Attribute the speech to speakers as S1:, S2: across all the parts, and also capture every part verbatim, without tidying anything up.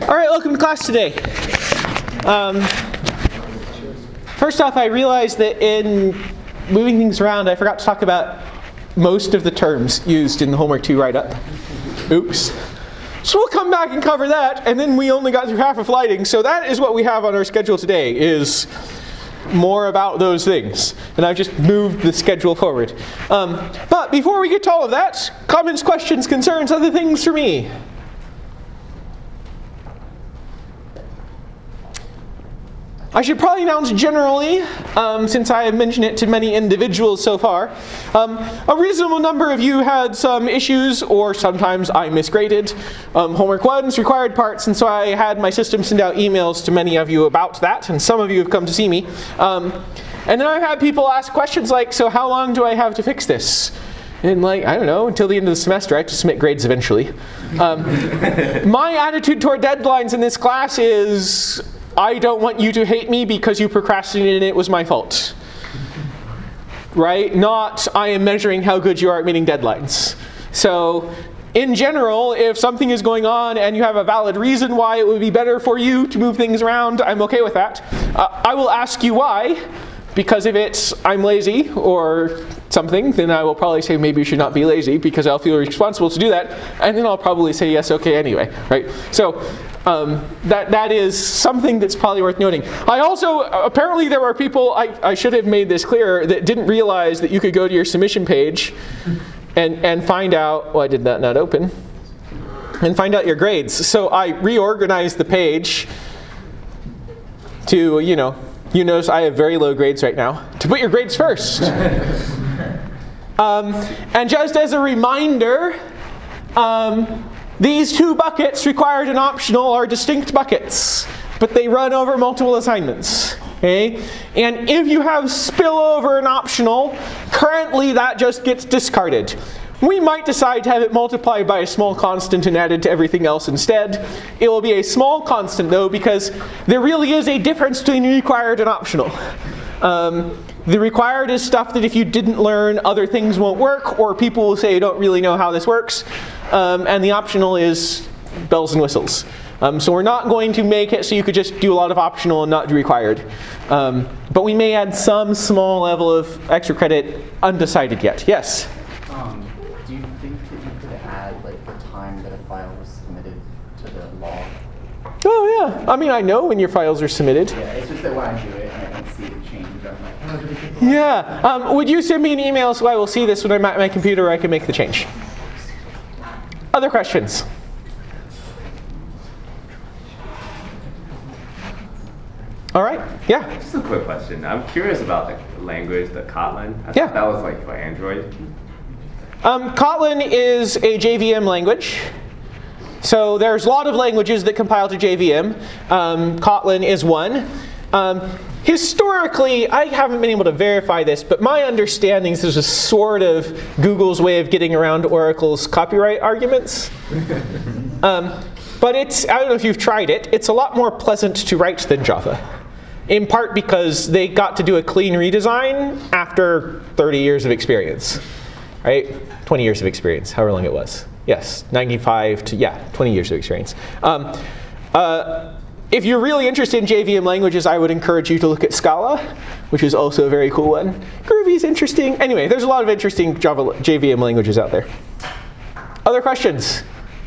S1: All right, welcome to class today. Um, first off, I realized that in moving things around, I forgot to talk about most of the terms used in the Homework two write-up. Oops. So we'll come back and cover that, and then we only got through half of lighting, so that is what we have on our schedule today, is more about those things. And I've just moved the schedule forward. Um, but before we get to all of that, comments, questions, concerns, other things for me? I should probably announce generally, um, since I have mentioned it to many individuals so far, um, a reasonable number of you had some issues, or sometimes I misgraded um, Homework one's required parts, and so I had my system send out emails to many of you about that, and some of you have come to see me. Um, and then I've had people ask questions like, so how long do I have to fix this? And like, I don't know, until the end of the semester. I have to submit grades eventually. Um, my attitude toward deadlines in this class is, I don't want you to hate me because you procrastinated and it was my fault. Right? Not, I am measuring how good you are at meeting deadlines. So, in general, if something is going on and you have a valid reason why it would be better for you to move things around, I'm okay with that. Uh, I will ask you why. Because if it's, I'm lazy or something, then I will probably say maybe you should not be lazy because I'll feel responsible to do that. And then I'll probably say yes, okay, anyway. Right? So, Um, that that is something that's probably worth noting. I also, apparently there were people, I, I should have made this clear, that didn't realize that you could go to your submission page and, and find out, why did that not open? And find out your grades. So I reorganized the page to, you know, you notice I have very low grades right now, to put your grades first. um, and just as a reminder, um, these two buckets, required and optional, are distinct buckets, but they run over multiple assignments. Okay? And if you have spillover and optional, currently that just gets discarded. We might decide to have it multiplied by a small constant and added to everything else instead. It will be a small constant though, because there really is a difference between required and optional. Um, the required is stuff that if you didn't learn, other things won't work, or people will say you don't really know how this works. Um, and the optional is bells and whistles. Um, so we're not going to make it so you could just do a lot of optional and not do required. Um, but we may add some small level of extra credit, undecided yet. Yes?
S2: Um, do you think that you could add like the time that a file was submitted to the log?
S1: Oh yeah. I mean, I know when your files are submitted.
S2: Yeah, it's just that when I do it and I don't see it change, I'm like, oh, did it get
S1: Yeah. Um, would you send me an email so I will see this when I'm at my computer, I can make the change? Other questions? All right. Yeah.
S3: Just a quick question. I'm curious about the language, the Kotlin. I
S1: Yeah.
S3: thought that was like for Android.
S1: Um, Kotlin is a J V M language. So there's a lot of languages that compile to J V M. Um, Kotlin is one. Um, historically, I haven't been able to verify this, but my understanding is this is sort of Google's way of getting around Oracle's copyright arguments. um, but it's, I don't know if you've tried it, it's a lot more pleasant to write than Java. In part because they got to do a clean redesign after thirty years of experience. Right? twenty years of experience, however long it was. Yes, ninety-five to, yeah, twenty years of experience. Um, uh, if you're really interested in J V M languages, I would encourage you to look at Scala, which is also a very cool one. Groovy is interesting. Anyway, there's a lot of interesting Java, J V M languages out there. Other questions?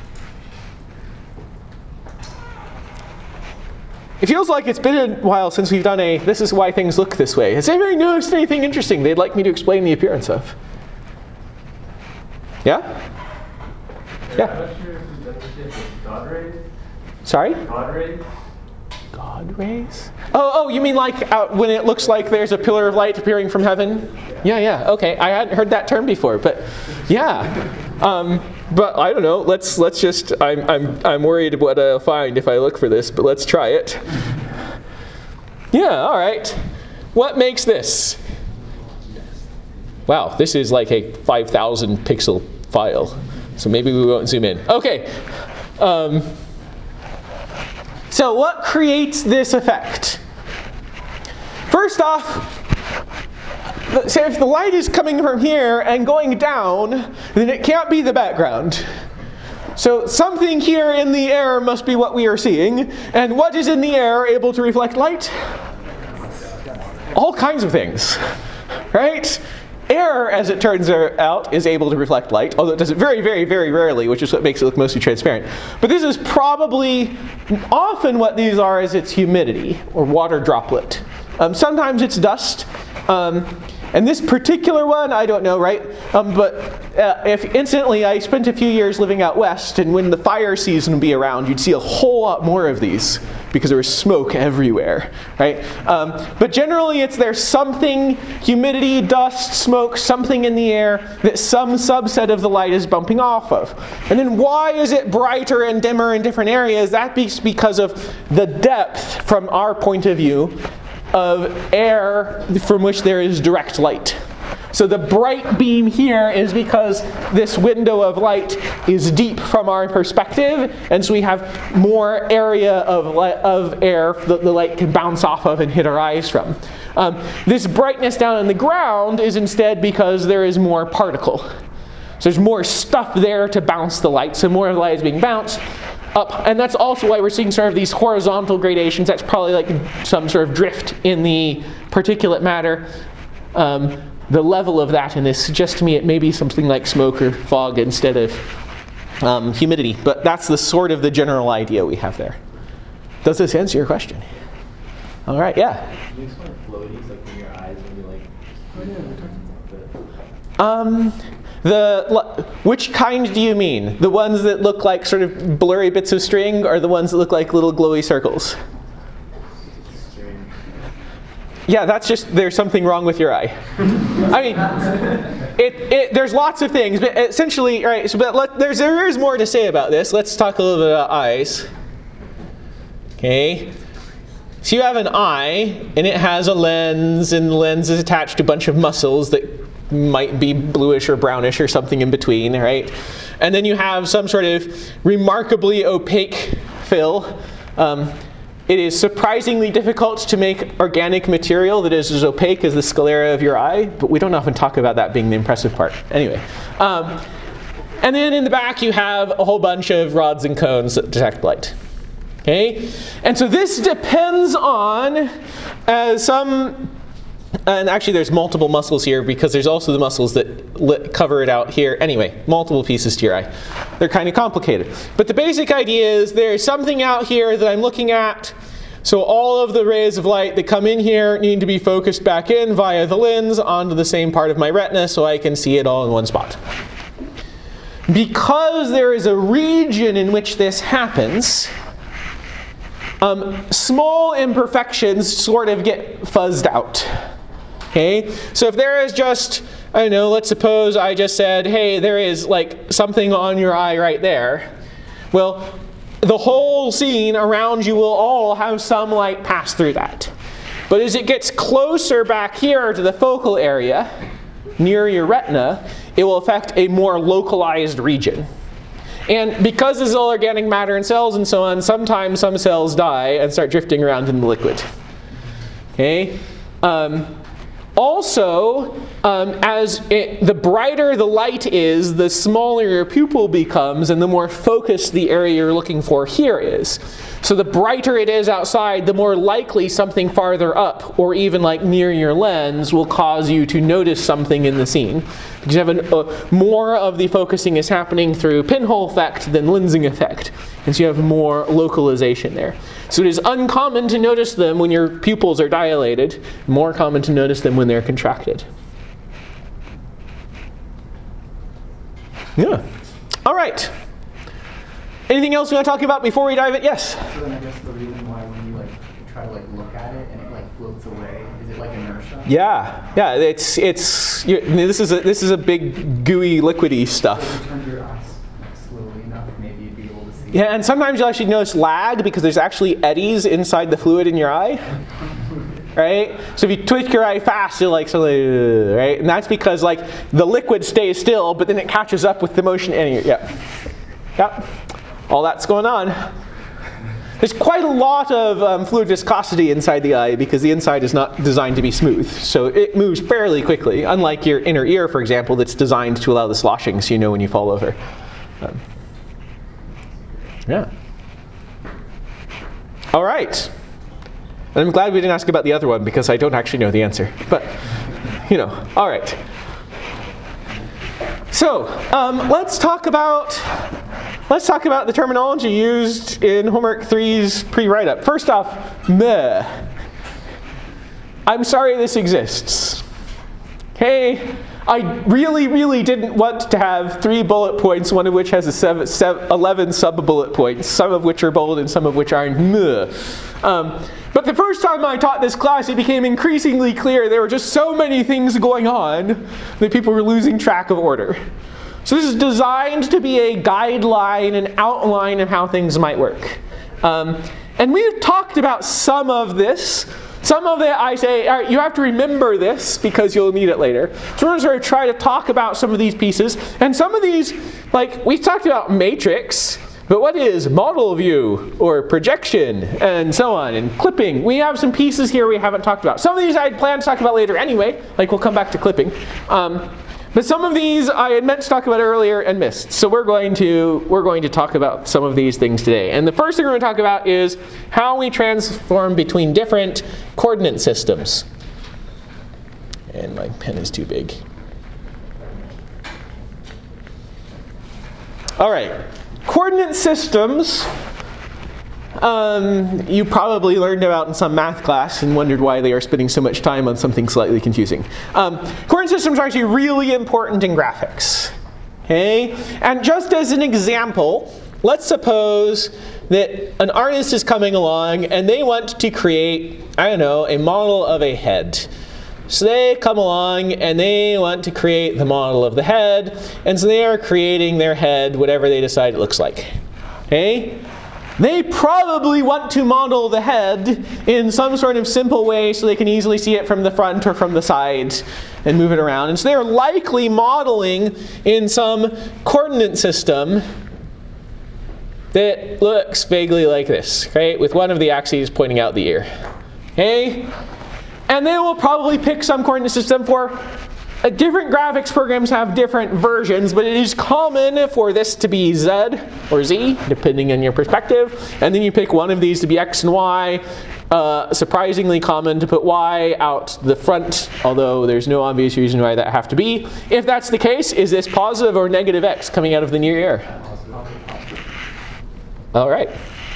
S1: It feels like it's been a while since we've done a, this is why things look this way. Has anybody noticed anything interesting they'd like me to explain the appearance of? Yeah? Yeah.
S4: God rays?
S1: Sorry?
S4: God rays?
S1: God rays? Oh, oh, you mean like out when it looks like there's a pillar of light appearing from heaven? Yeah, yeah. Okay, I hadn't heard that term before, but yeah. Um, but I don't know. Let's let's just. I'm I'm I'm worried what I'll find if I look for this, but let's try it. Yeah. All right. What makes this? Wow, this is like a five thousand pixel file, so maybe we won't zoom in. Okay. Um, so what creates this effect? First off, so if the light is coming from here and going down, then it can't be the background. So something here in the air must be what we are seeing. And what is in the air able to reflect light? All kinds of things, right? Air, as it turns out, is able to reflect light, although it does it very, very, very rarely, which is what makes it look mostly transparent. But this is probably, often what these are is it's humidity, or water droplet. Um, sometimes it's dust. Um, and this particular one, I don't know, right? Um, but uh, if incidentally, I spent a few years living out west, and when the fire season would be around, you'd see a whole lot more of these because there was smoke everywhere, right? Um, but generally, it's there's something, humidity, dust, smoke, something in the air that some subset of the light is bumping off of. And then why is it brighter and dimmer in different areas? That's because of the depth, from our point of view, of air from which there is direct light. So the bright beam here is because this window of light is deep from our perspective, and so we have more area of, light, of air that the light can bounce off of and hit our eyes from. Um, this brightness down on the ground is instead because there is more particle. So there's more stuff there to bounce the light, so more of the light is being bounced up. And that's also why we're seeing sort of these horizontal gradations. That's probably like some sort of drift in the particulate matter. Um, the level of that in this suggests to me it may be something like smoke or fog instead of um, humidity. But that's the sort of the general idea we have there. Does this answer your question? All right, yeah?
S4: Can you explain floaties, like in your eyes when you like... Oh yeah, we're talking about that.
S1: Um, the, which kind do you mean? The ones that look like sort of blurry bits of string, or the ones that look like little glowy circles? Yeah, that's just, there's something wrong with your eye. I mean, it, it, there's lots of things, but essentially, right, so, but let, there's, there is more to say about this. Let's talk a little bit about eyes. Okay. So you have an eye, and it has a lens, and the lens is attached to a bunch of muscles that might be bluish or brownish or something in between, right? And then you have some sort of remarkably opaque fill. Um, It is surprisingly difficult to make organic material that is as opaque as the sclera of your eye, but we don't often talk about that being the impressive part. Anyway. Um, and then in the back you have a whole bunch of rods and cones that detect light. Okay? And so this depends on uh, some, and actually there's multiple muscles here because there's also the muscles that lit, cover it out here. Anyway, multiple pieces to your eye. They're kind of complicated. But the basic idea is there's something out here that I'm looking at. So all of the rays of light that come in here need to be focused back in via the lens onto the same part of my retina so I can see it all in one spot. Because there is a region in which this happens, um, small imperfections sort of get fuzzed out. Okay, so if there is just, I don't know, let's suppose I just said, hey, there is like something on your eye right there. Well, the whole scene around you will all have some light pass through that. But as it gets closer back here to the focal area, near your retina, it will affect a more localized region. And because this is all organic matter and cells and so on, sometimes some cells die and start drifting around in the liquid. Okay? Um, Also, um, as it, the brighter the light is, the smaller your pupil becomes, and the more focused the area you're looking for here is. So the brighter it is outside, the more likely something farther up, or even like near your lens, will cause you to notice something in the scene. Because you have an, uh, more of the focusing is happening through pinhole effect than lensing effect. And so you have more localization there. So it is uncommon to notice them when your pupils are dilated, more common to notice them when they're contracted. Yeah. All right. Anything else you want to talk about before we dive in? Yes?
S2: So then I guess the reason why when you like try to like look at it and it like floats away, is it like inertia?
S1: Yeah. Yeah, it's it's you, this is a this is a big gooey liquidy stuff.
S2: So if you turned your eyes like slowly enough, maybe you'd be able to see.
S1: Yeah, and sometimes you'll actually notice lag because there's actually eddies inside the fluid in your eye. Right? So if you twitch your eye fast, you're like, so, right? And that's because like the liquid stays still, but then it catches up with the motion. Anyway, yeah. Yeah. All that's going on. There's quite a lot of um, fluid viscosity inside the eye because the inside is not designed to be smooth. So it moves fairly quickly, unlike your inner ear, for example, that's designed to allow the sloshing so you know when you fall over. Um, Yeah. All right. And I'm glad we didn't ask about the other one because I don't actually know the answer. But, you know, all right. So um, let's talk about let's talk about the terminology used in Homework three's pre-write-up. First off, meh. I'm sorry this exists. Okay, I really, really didn't want to have three bullet points, one of which has a seven, seven, eleven sub-bullet points, some of which are bold and some of which aren't. Meh. Um, but the first time I taught this class, it became increasingly clear there were just so many things going on that people were losing track of order. So this is designed to be a guideline, an outline of how things might work. Um, and we've talked about some of this. Some of it I say, all right, you have to remember this because you'll need it later. So we're going to sort of try to talk about some of these pieces. And some of these, like we talked about matrix, but what is model view or projection and so on, and clipping? We have some pieces here we haven't talked about. Some of these I had planned to talk about later anyway, like we'll come back to clipping. Um, but some of these I had meant to talk about earlier and missed. So we're going to we're going to talk about some of these things today. And the first thing we're going to talk about is how we transform between different coordinate systems. And my pen is too big. All right. Coordinate systems, um, you probably learned about in some math class and wondered why they are spending so much time on something slightly confusing. Um, coordinate systems are actually really important in graphics. Okay? And just as an example, let's suppose that an artist is coming along and they want to create, I don't know, a model of a head. So they come along and they want to create the model of the head, and so they are creating their head, whatever they decide it looks like. Okay? They probably want to model the head in some sort of simple way so they can easily see it from the front or from the sides and move it around. And so they're likely modeling in some coordinate system that looks vaguely like this, right? With one of the axes pointing out the ear. Okay? And they will probably pick some coordinate system for uh, different graphics programs have different versions, but it is common for this to be Z or Z, depending on your perspective. And then you pick one of these to be X and Y. Uh, surprisingly common to put Y out the front, although there's no obvious reason why that have to be. If that's the case, is this positive or negative X coming out of the near ear? All right.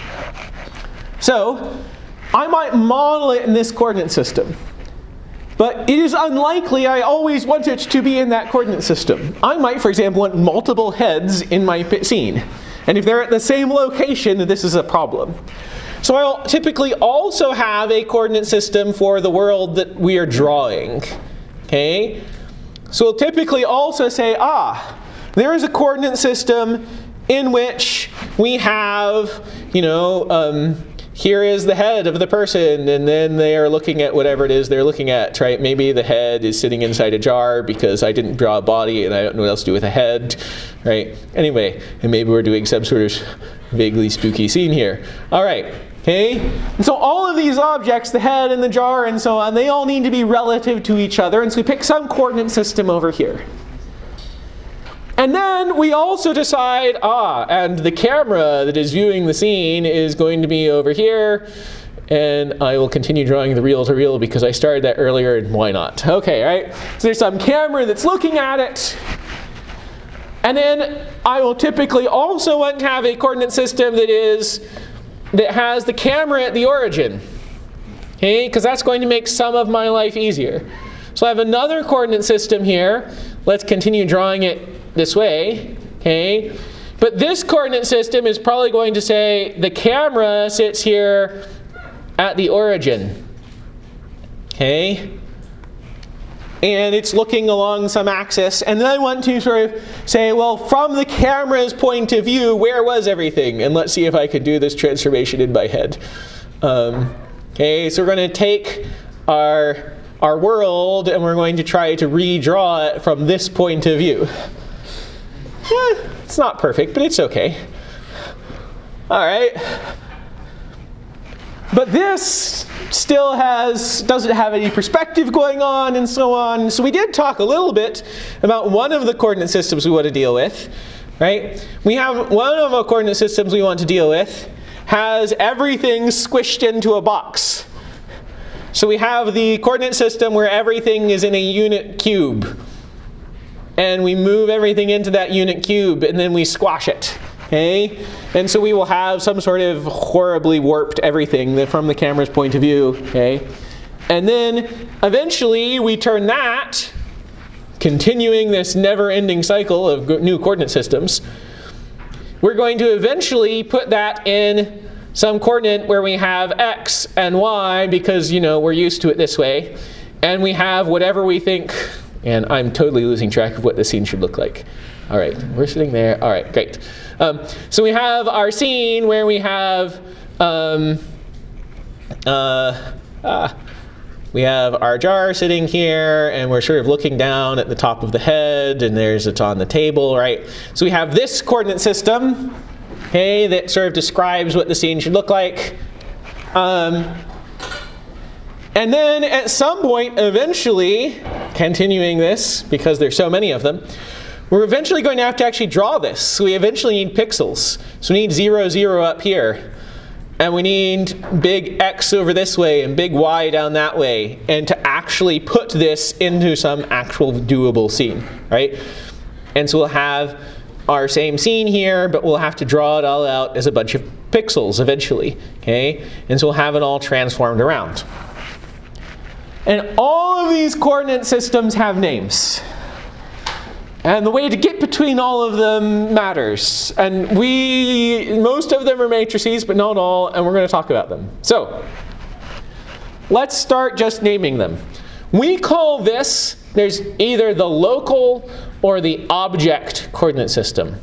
S1: So I might model it in this coordinate system. But it is unlikely I always want it to be in that coordinate system. I might, for example, want multiple heads in my scene. And if they're at the same location, this is a problem. So I'll typically also have a coordinate system for the world that we are drawing. Okay? So we'll typically also say, ah, there is a coordinate system in which we have, you know, um, here is the head of the person, and then they are looking at whatever it is they're looking at, right? Maybe the head is sitting inside a jar because I didn't draw a body and I don't know what else to do with a head, right? Anyway, and maybe we're doing some sort of vaguely spooky scene here. All right, okay? And so all of these objects, the head and the jar and so on, they all need to be relative to each other, and so we pick some coordinate system over here. And then we also decide, ah, and the camera that is viewing the scene is going to be over here, and I will continue drawing the reel-to-reel because I started that earlier, and why not? Okay, right? So there's some camera that's looking at it, and then I will typically also want to have a coordinate system that is that has the camera at the origin, okay? Because that's going to make some of my life easier. So I have another coordinate system here. Let's continue drawing it this way, okay? But this coordinate system is probably going to say the camera sits here at the origin, okay? And it's looking along some axis, and then I want to sort of say, well, from the camera's point of view, where was everything? And let's see if I could do this transformation in my head. Um, okay, so we're going to take our, our world, and we're going to try to redraw it from this point of view. Eh, it's not perfect, but it's okay. All right. But this still has, doesn't have any perspective going on and so on. So we did talk a little bit about one of the coordinate systems we want to deal with. right? We have one of the coordinate systems we want to deal with has everything squished into a box. So we have the coordinate system where everything is in a unit cube. And we move everything into that unit cube and then we squash it. Okay? And so we will have some sort of horribly warped everything that from the camera's point of view. Okay? And then eventually we turn that, continuing this never-ending cycle of new coordinate systems, we're going to eventually put that in some coordinate where we have x and y because, you know, we're used to it this way. And we have whatever we think, and I'm totally losing track of what the scene should look like. All right, we're sitting there. All right, great. Um, so we have our scene where we have um, uh, uh, we have our jar sitting here, and we're sort of looking down at the top of the head, and there's it's on the table, right? So we have this coordinate system, okay, that sort of describes what the scene should look like. Um, and then at some point, eventually, continuing this, because there's so many of them, we're eventually going to have to actually draw this. So we eventually need pixels. So we need zero, zero up here. And we need big X over this way and big Y down that way, and to actually put this into some actual doable scene, right? And so we'll have our same scene here, but we'll have to draw it all out as a bunch of pixels eventually, okay? And so we'll have it all transformed around. And all of these coordinate systems have names. And the way to get between all of them matters. And we, most of them are matrices, but not all, and we're going to talk about them. So, let's start just naming them. We call this, there's either the local or the object coordinate system.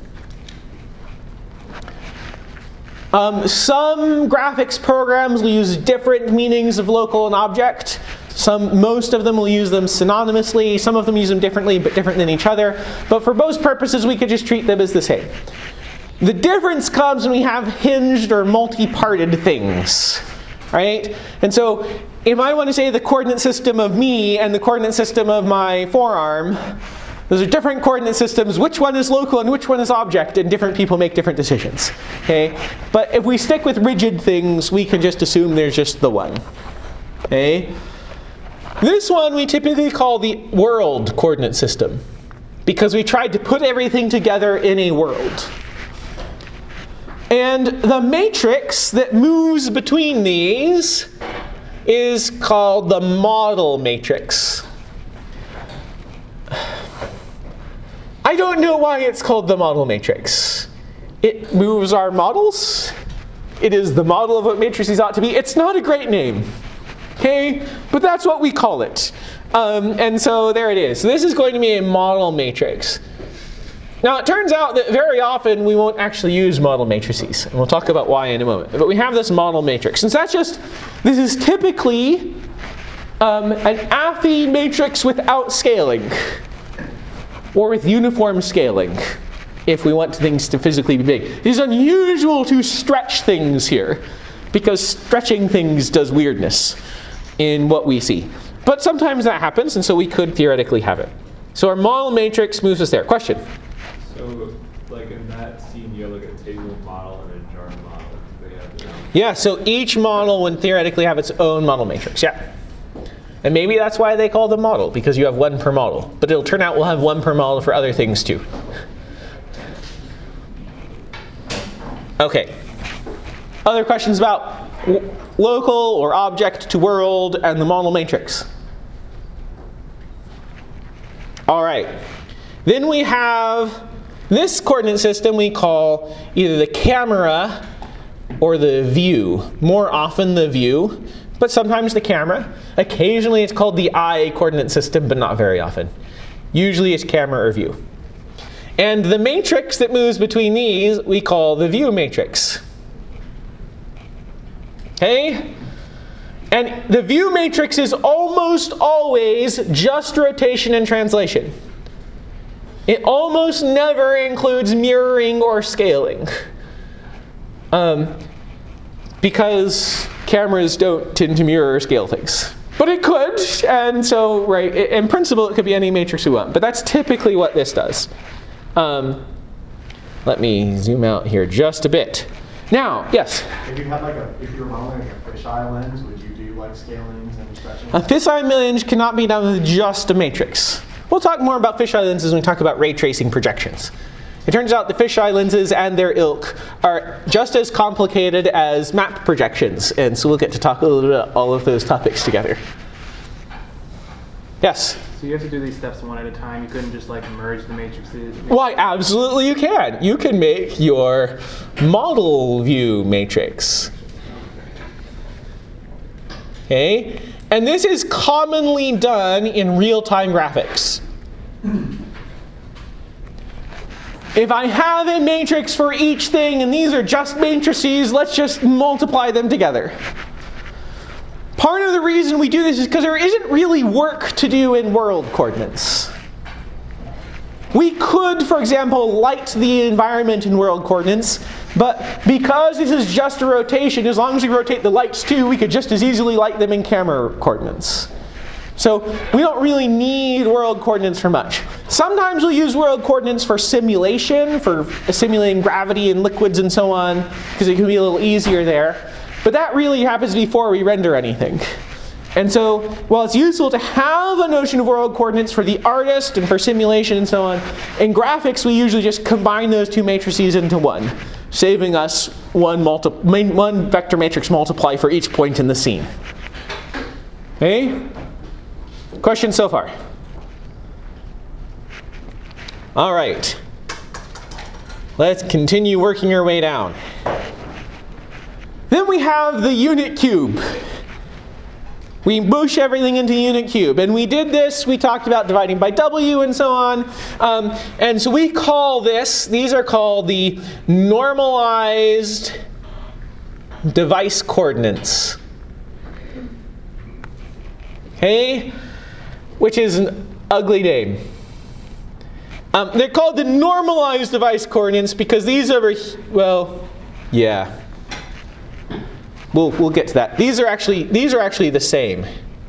S1: Um, some graphics programs will use different meanings of local and object. Some, most of them will use them synonymously. Some of them use them differently, but different than each other. But for most purposes, we could just treat them as the same. The difference comes when we have hinged or multi-parted things, right? And so if I want to say the coordinate system of me and the coordinate system of my forearm, those are different coordinate systems. Which one is local and which one is object? And different people make different decisions. Okay? But if we stick with rigid things, we can just assume there's just the one. Okay? This one we typically call the world coordinate system, because we tried to put everything together in a world. And the matrix that moves between these is called the model matrix. I don't know why it's called the model matrix. It moves our models. It is the model of what matrices ought to be. It's not a great name. Okay, but that's what we call it. Um, and so there it is. So this is going to be a model matrix. Now it turns out that very often we won't actually use model matrices. And we'll talk about why in a moment. But we have this model matrix. Since that's just, this is typically um, an affine matrix without scaling. Or with uniform scaling, if we want things to physically be big. It is unusual to stretch things here, because stretching things does weirdness in what we see. But sometimes that happens, and so we could theoretically have it. So our model matrix moves us there. Question?
S4: So, like in that scene, you have like a table model and a jar model. They have their own.
S1: Yeah, so each model would theoretically have its own model matrix, yeah. And maybe that's why they call them model, because you have one per model. But it'll turn out we'll have one per model for other things too. Okay. Other questions about local or object to world and the model matrix? All right. Then we have this coordinate system we call either the camera or the view. More often the view, but sometimes the camera. Occasionally it's called the eye coordinate system, but not very often. Usually it's camera or view. And the matrix that moves between these we call the view matrix. Okay? And the view matrix is almost always just rotation and translation. It almost never includes mirroring or scaling. Um, because cameras don't tend to mirror or scale things. But it could, and so, right, in principle it could be any matrix we want. But that's typically what this does. Um, Let me zoom out here just a bit. Now, yes?
S5: If you had like a, if you were modeling like a fisheye lens, would you do like scalings and stretching?
S1: A fisheye lens cannot be done with just a matrix. We'll talk more about fisheye lenses when we talk about ray tracing projections. It turns out the fisheye lenses and their ilk are just as complicated as map projections, and so we'll get to talk a little bit about all of those topics together. Yes?
S6: So you have to do these steps one at a time. You couldn't just like merge the matrices.
S1: Why, absolutely you can. You can make your model view matrix. Okay? And this is commonly done in real-time graphics. If I have a matrix for each thing, and these are just matrices, let's just multiply them together. Part of the reason we do this is because there isn't really work to do in world coordinates. We could, for example, light the environment in world coordinates, but because this is just a rotation, as long as we rotate the lights too, we could just as easily light them in camera coordinates. So we don't really need world coordinates for much. Sometimes we'll use world coordinates for simulation, for simulating gravity and liquids and so on, because it can be a little easier there. But that really happens before we render anything. And so while it's useful to have a notion of world coordinates for the artist and for simulation and so on, in graphics we usually just combine those two matrices into one, saving us one, multi one vector matrix multiply for each point in the scene. Okay? Questions so far? All right. Let's continue working our way down. Then we have the unit cube. We mush everything into unit cube. And we did this, we talked about dividing by W and so on. Um, and so we call this, these are called the normalized device coordinates. Okay? Which is an ugly name. Um, they're called the normalized device coordinates because these are, well, yeah. We'll, we'll get to that. These are actually, these are actually the same.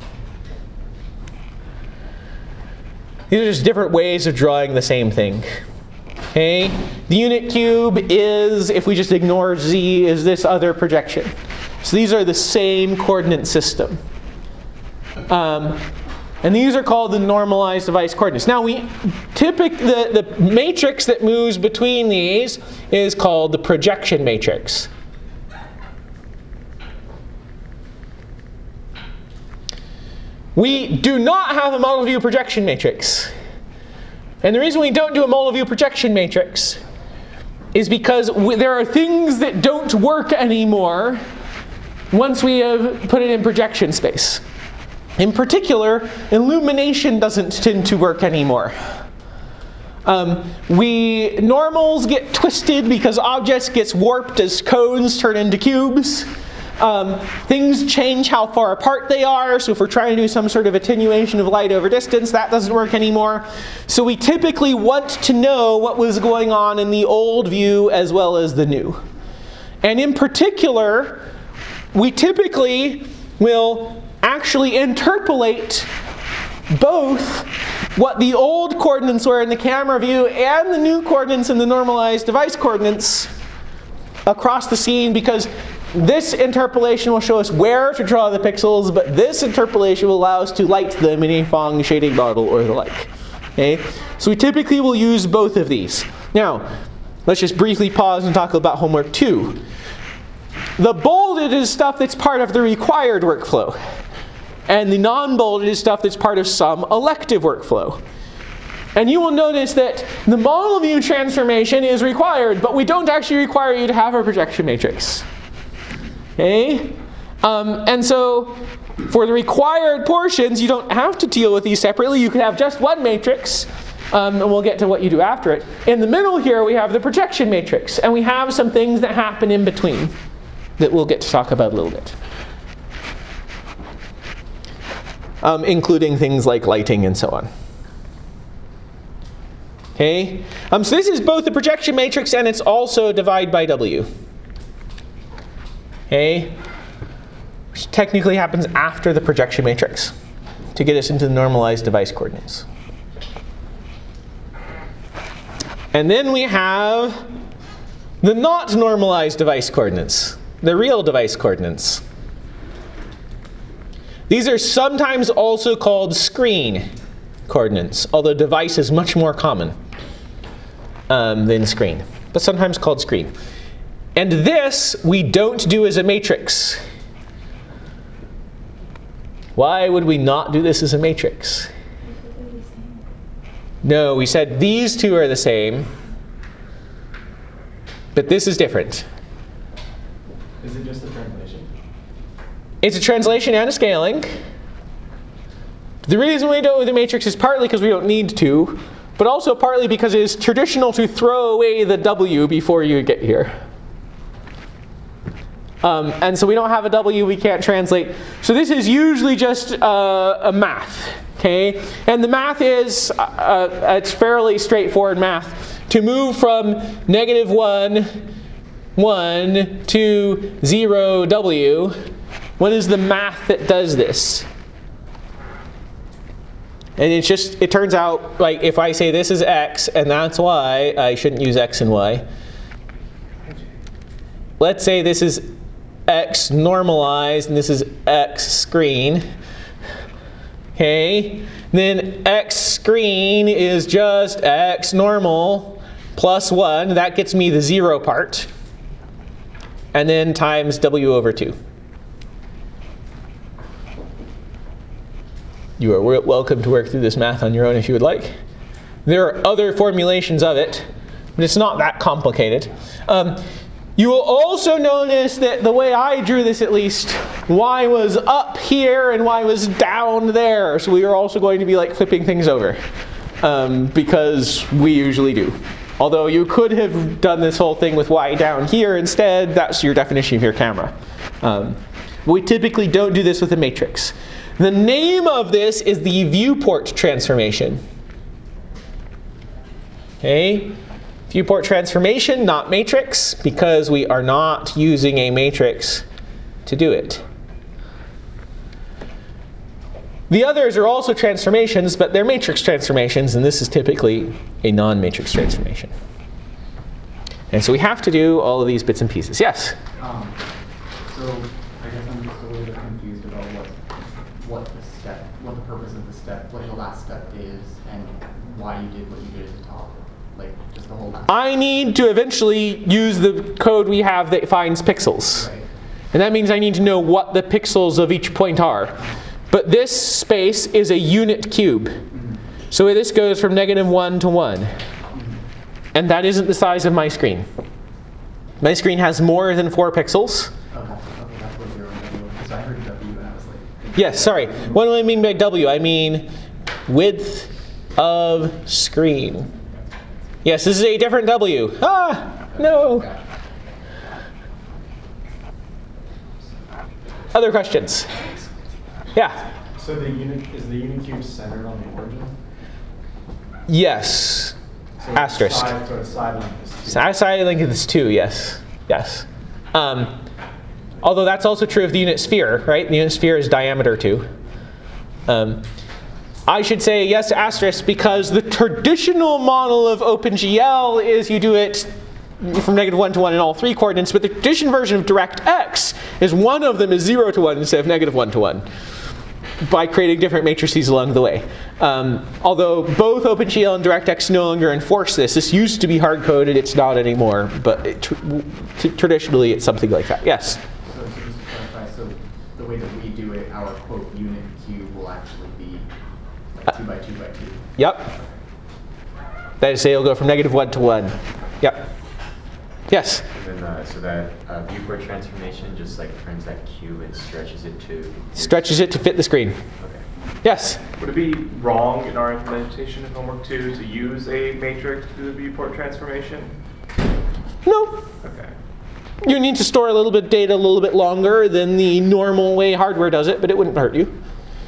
S1: These are just different ways of drawing the same thing. Okay? The unit cube is, if we just ignore z, is this other projection. So these are the same coordinate system. Um, and these are called the normalized device coordinates. Now, we typic the, the matrix that moves between these is called the projection matrix. We do not have a model view projection matrix. And the reason we don't do a model view projection matrix is because we, there are things that don't work anymore once we have put it in projection space. In particular, illumination doesn't tend to work anymore. Um, we normals get twisted because objects get warped as cones turn into cubes. Um, things change how far apart they are, so if we're trying to do some sort of attenuation of light over distance, that doesn't work anymore. So we typically want to know what was going on in the old view as well as the new. And in particular, we typically will actually interpolate both what the old coordinates were in the camera view and the new coordinates in the normalized device coordinates across the scene, because this interpolation will show us where to draw the pixels, but this interpolation will allow us to light them in a Phong shading model or the like. Okay? So we typically will use both of these. Now, let's just briefly pause and talk about homework two. The bolded is stuff that's part of the required workflow, and the non-bolded is stuff that's part of some elective workflow. And you will notice that the model view transformation is required, but we don't actually require you to have a projection matrix. Okay? Um, and so for the required portions, you don't have to deal with these separately. You can have just one matrix, um, and we'll get to what you do after it. In the middle here, we have the projection matrix, and we have some things that happen in between that we'll get to talk about a little bit. Um, including things like lighting and so on. Okay? Um, so this is both the projection matrix and it's also divide by W. Okay? Which technically happens after the projection matrix to get us into the normalized device coordinates. And then we have the not normalized device coordinates, the real device coordinates. These are sometimes also called screen coordinates, although device is much more common um, than screen, but sometimes called screen. And this we don't do as a matrix. Why would we not do this as a matrix? No, we said these two are the same, but this is different.
S5: Is it just a translation?
S1: It's a translation and a scaling. The reason we don't do the matrix is partly because we don't need to, but also partly because it is traditional to throw away the W before you get here. Um, and so we don't have a W, we can't translate. So this is usually just uh, a math, okay? And the math is, uh, it's fairly straightforward math. To move from negative one, one to zero W, what is the math that does this? And it's just, it turns out, like, if I say this is X and that's Y, I shouldn't use X and Y. Let's say this is X normalized and this is X screen. Okay, then X screen is just X normal plus one. That gets me the zero part. And then times W over two. You are welcome to work through this math on your own if you would like. There are other formulations of it, but it's not that complicated. Um, you will also notice that the way I drew this, at least, Y was up here and Y was down there. So we are also going to be like flipping things over, um, because we usually do. Although you could have done this whole thing with Y down here instead. That's your definition of your camera. Um, we typically don't do this with a matrix. The name of this is the viewport transformation. Okay? Viewport transformation, not matrix, because we are not using a matrix to do it. The others are also transformations, but they're matrix transformations, and this is typically a non-matrix transformation. And so we have to do all of these bits and pieces. Yes?
S2: Um, so I guess I'm just a little bit confused about what what the step, what the purpose of the step, what the last step is, and why you did what you did at the top. Like, just the whole last
S1: I need to eventually use the code we have that finds pixels.
S2: Right.
S1: And that means I need to know what the pixels of each point are. But this space is a unit cube. Mm-hmm. So this goes from negative one to one. Mm-hmm. And that isn't the size of my screen. My screen has more than four pixels.
S2: Okay, okay, that's what you're doing. Because I heard W and I was like...
S1: Yes, sorry. What do I mean by W? I mean width of screen. Yes, this is a different W. Ah, no. Other questions? Yeah.
S5: So the unit is the unit cube centered on the origin?
S1: Yes.
S5: So
S1: Asterisk.
S5: Side, so its side length is two.
S1: Side side length is two. Yes. Yes. Um, although that's also true of the unit sphere, right? The unit sphere is diameter two. Um, I should say yes asterisk because the traditional model of OpenGL is you do it from negative one to one in all three coordinates, but the traditional version of DirectX is one of them is zero to one instead of negative one to one by creating different matrices along the way. Um, although both OpenGL and DirectX no longer enforce this. This used to be hard-coded, it's not anymore, but it tr t traditionally it's something like that. Yes?
S2: So, so just to clarify, so the way that we do it, our quote unit cube will actually be like two by two by two.
S1: Yep. That is, say it'll go from negative one to one. Yep. Yes?
S3: And then, uh, so that uh, viewport transformation just like turns that cube and stretches it to...
S1: Stretches it to fit the screen.
S3: Okay.
S1: Yes?
S4: Would it be wrong in our implementation of homework two to use a matrix to do the viewport transformation?
S1: No.
S4: Okay.
S1: You need to store a little bit of data a little bit longer than the normal way hardware does it, but it wouldn't hurt you.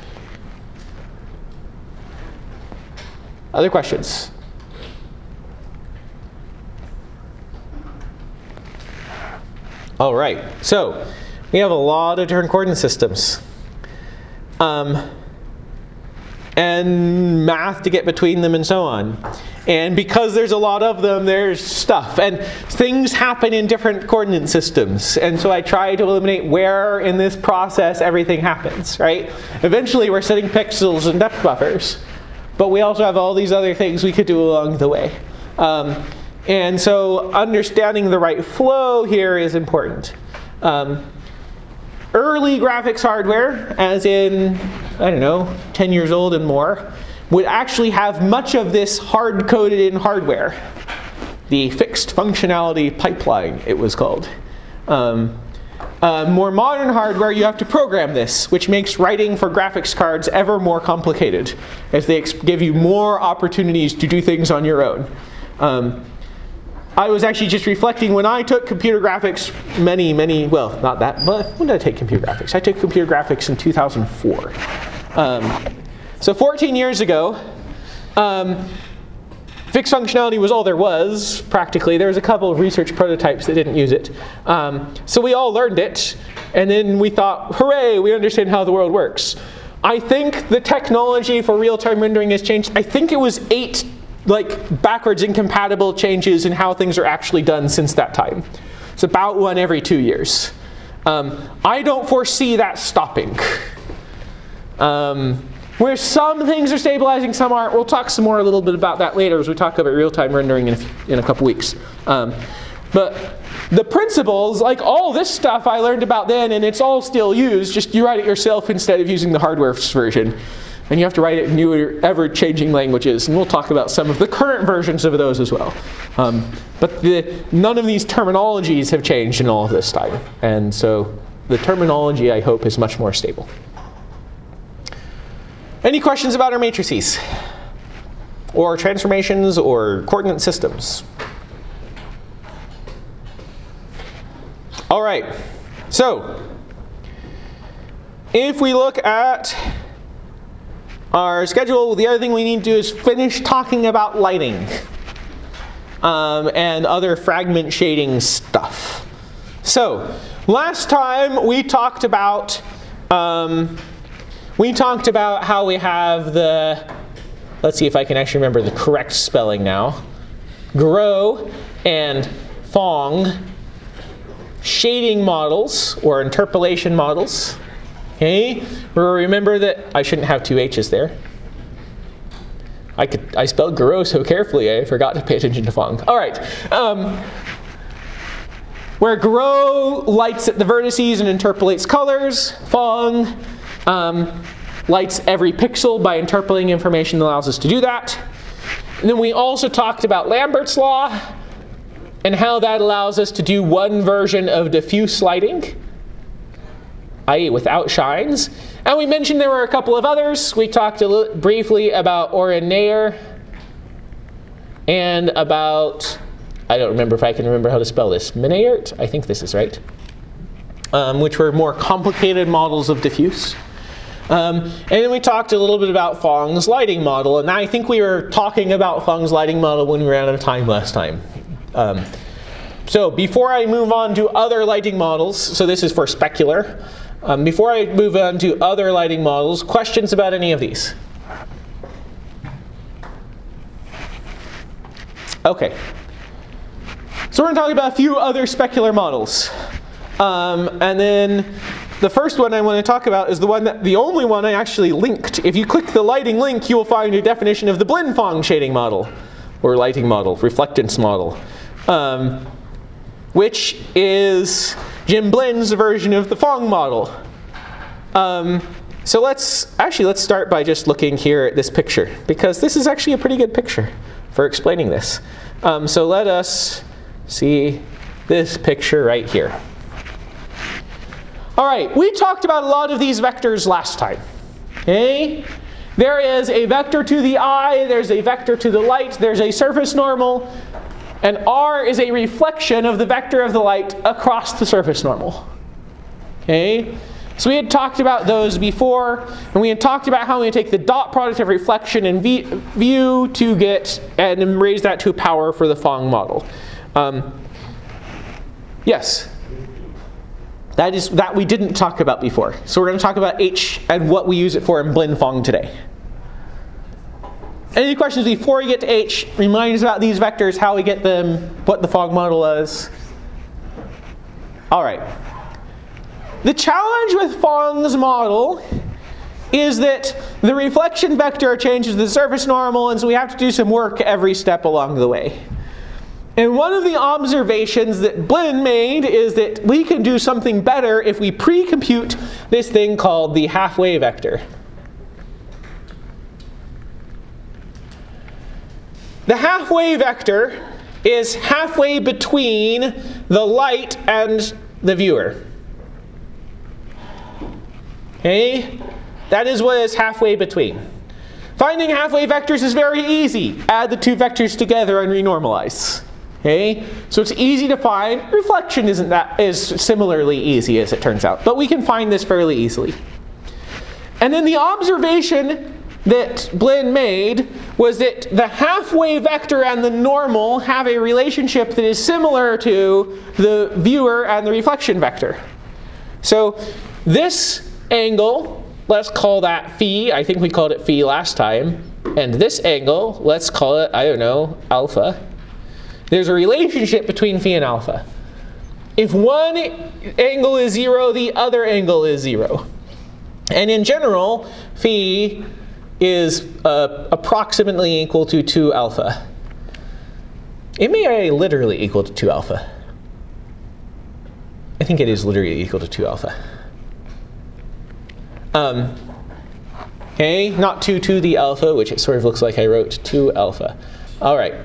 S1: Other questions? All right, so we have a lot of different coordinate systems. Um, and math to get between them and so on. And because there's a lot of them, there's stuff. And things happen in different coordinate systems. And so I try to eliminate where in this process everything happens, right? Eventually we're setting pixels and depth buffers. But we also have all these other things we could do along the way. Um, and so understanding the right flow here is important. Um, early graphics hardware, as in, I don't know, ten years old and more, would actually have much of this hard-coded in hardware. The fixed functionality pipeline, it was called. Um, uh, more modern hardware, you have to program this, which makes writing for graphics cards ever more complicated, as they ex- give you more opportunities to do things on your own. Um, I was actually just reflecting when I took computer graphics many, many, well, not that, but when did I take computer graphics? I took computer graphics in two thousand four. Um, so fourteen years ago, um, fixed functionality was all there was, practically. There was a couple of research prototypes that didn't use it. Um, so we all learned it, and then we thought, hooray, we understand how the world works. I think the technology for real-time rendering has changed. I think it was eight like backwards incompatible changes in how things are actually done since that time. It's about one every two years. Um, I don't foresee that stopping. Um, where some things are stabilizing, some aren't. We'll talk some more a little bit about that later as we talk about real-time rendering in a, few, in a couple weeks. Um, but the principles, like all this stuff I learned about then, and it's all still used, just you write it yourself instead of using the hardware version. And you have to write it in newer, ever-changing languages. And we'll talk about some of the current versions of those as well. Um, but the, none of these terminologies have changed in all of this time. And so the terminology, I hope, is much more stable. Any questions about our matrices? Or transformations or coordinate systems? All right. So if we look at our schedule, the other thing we need to do is finish talking about lighting um, and other fragment shading stuff. So last time we talked about um, we talked about how we have the, let's see if I can actually remember the correct spelling now, Gros and Phong shading models or interpolation models. Okay, remember that I shouldn't have two H's there. I could I spelled Gros so carefully I forgot to pay attention to Phong. All right, um, where Gros lights at the vertices and interpolates colors, Phong um, lights every pixel by interpolating information that allows us to do that. And then we also talked about Lambert's law and how that allows us to do one version of diffuse lighting, that is without shines. And we mentioned there were a couple of others. We talked a little briefly about Oren-Nayar and about, I don't remember if I can remember how to spell this, Minnaert? I think this is right. Um, which were more complicated models of diffuse. Um, and then we talked a little bit about Phong's lighting model. And I think we were talking about Phong's lighting model when we ran out of time last time. Um, so before I move on to other lighting models, so this is for specular. Um, before I move on to other lighting models, questions about any of these? Okay. So we're going to talk about a few other specular models. Um, and then the first one I want to talk about is the one that, the only one I actually linked. If you click the lighting link, you will find a definition of the Blin-Phong shading model, or lighting model, reflectance model, um, which is Jim Blin's version of the Phong model. Um, so let's, actually let's start by just looking here at this picture, because this is actually a pretty good picture for explaining this. Um, so let us see this picture right here. All right, we talked about a lot of these vectors last time. Okay? There is a vector to the eye, there's a vector to the light, there's a surface normal, and R is a reflection of the vector of the light across the surface normal. Okay? So we had talked about those before, and we had talked about how we take the dot product of reflection and view to get, and raise that to a power for the Phong model. Um, yes? That is that we didn't talk about before. So we're going to talk about H and what we use it for in Blin-Phong today. Any questions before we get to H? Remind us about these vectors, how we get them, what the Phong model is. All right. The challenge with Phong's model is that the reflection vector changes the surface normal, and so we have to do some work every step along the way. And one of the observations that Blin made is that we can do something better if we pre-compute this thing called the halfway vector. The halfway vector is halfway between the light and the viewer. Okay? That is what is halfway between. Finding halfway vectors is very easy. Add the two vectors together and renormalize. Okay? So it's easy to find. Reflection isn't that is similarly easy, as it turns out. But we can find this fairly easily. And then the observation that Blin made was that the halfway vector and the normal have a relationship that is similar to the viewer and the reflection vector. So this angle, let's call that phi. I think we called it phi last time. And this angle, let's call it, I don't know, alpha. There's a relationship between phi and alpha. If one angle is zero, the other angle is zero. And in general, phi is uh, approximately equal to two alpha. It may literally equal to two alpha. I think it is literally equal to two alpha. Um, okay, not two to the alpha, which it sort of looks like I wrote two alpha. All right.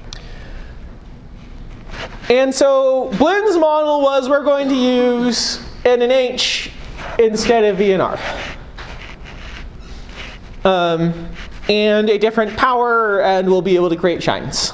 S1: And so Blin's model was we're going to use N and H instead of V and R. Um, and a different power, and we'll be able to create shines.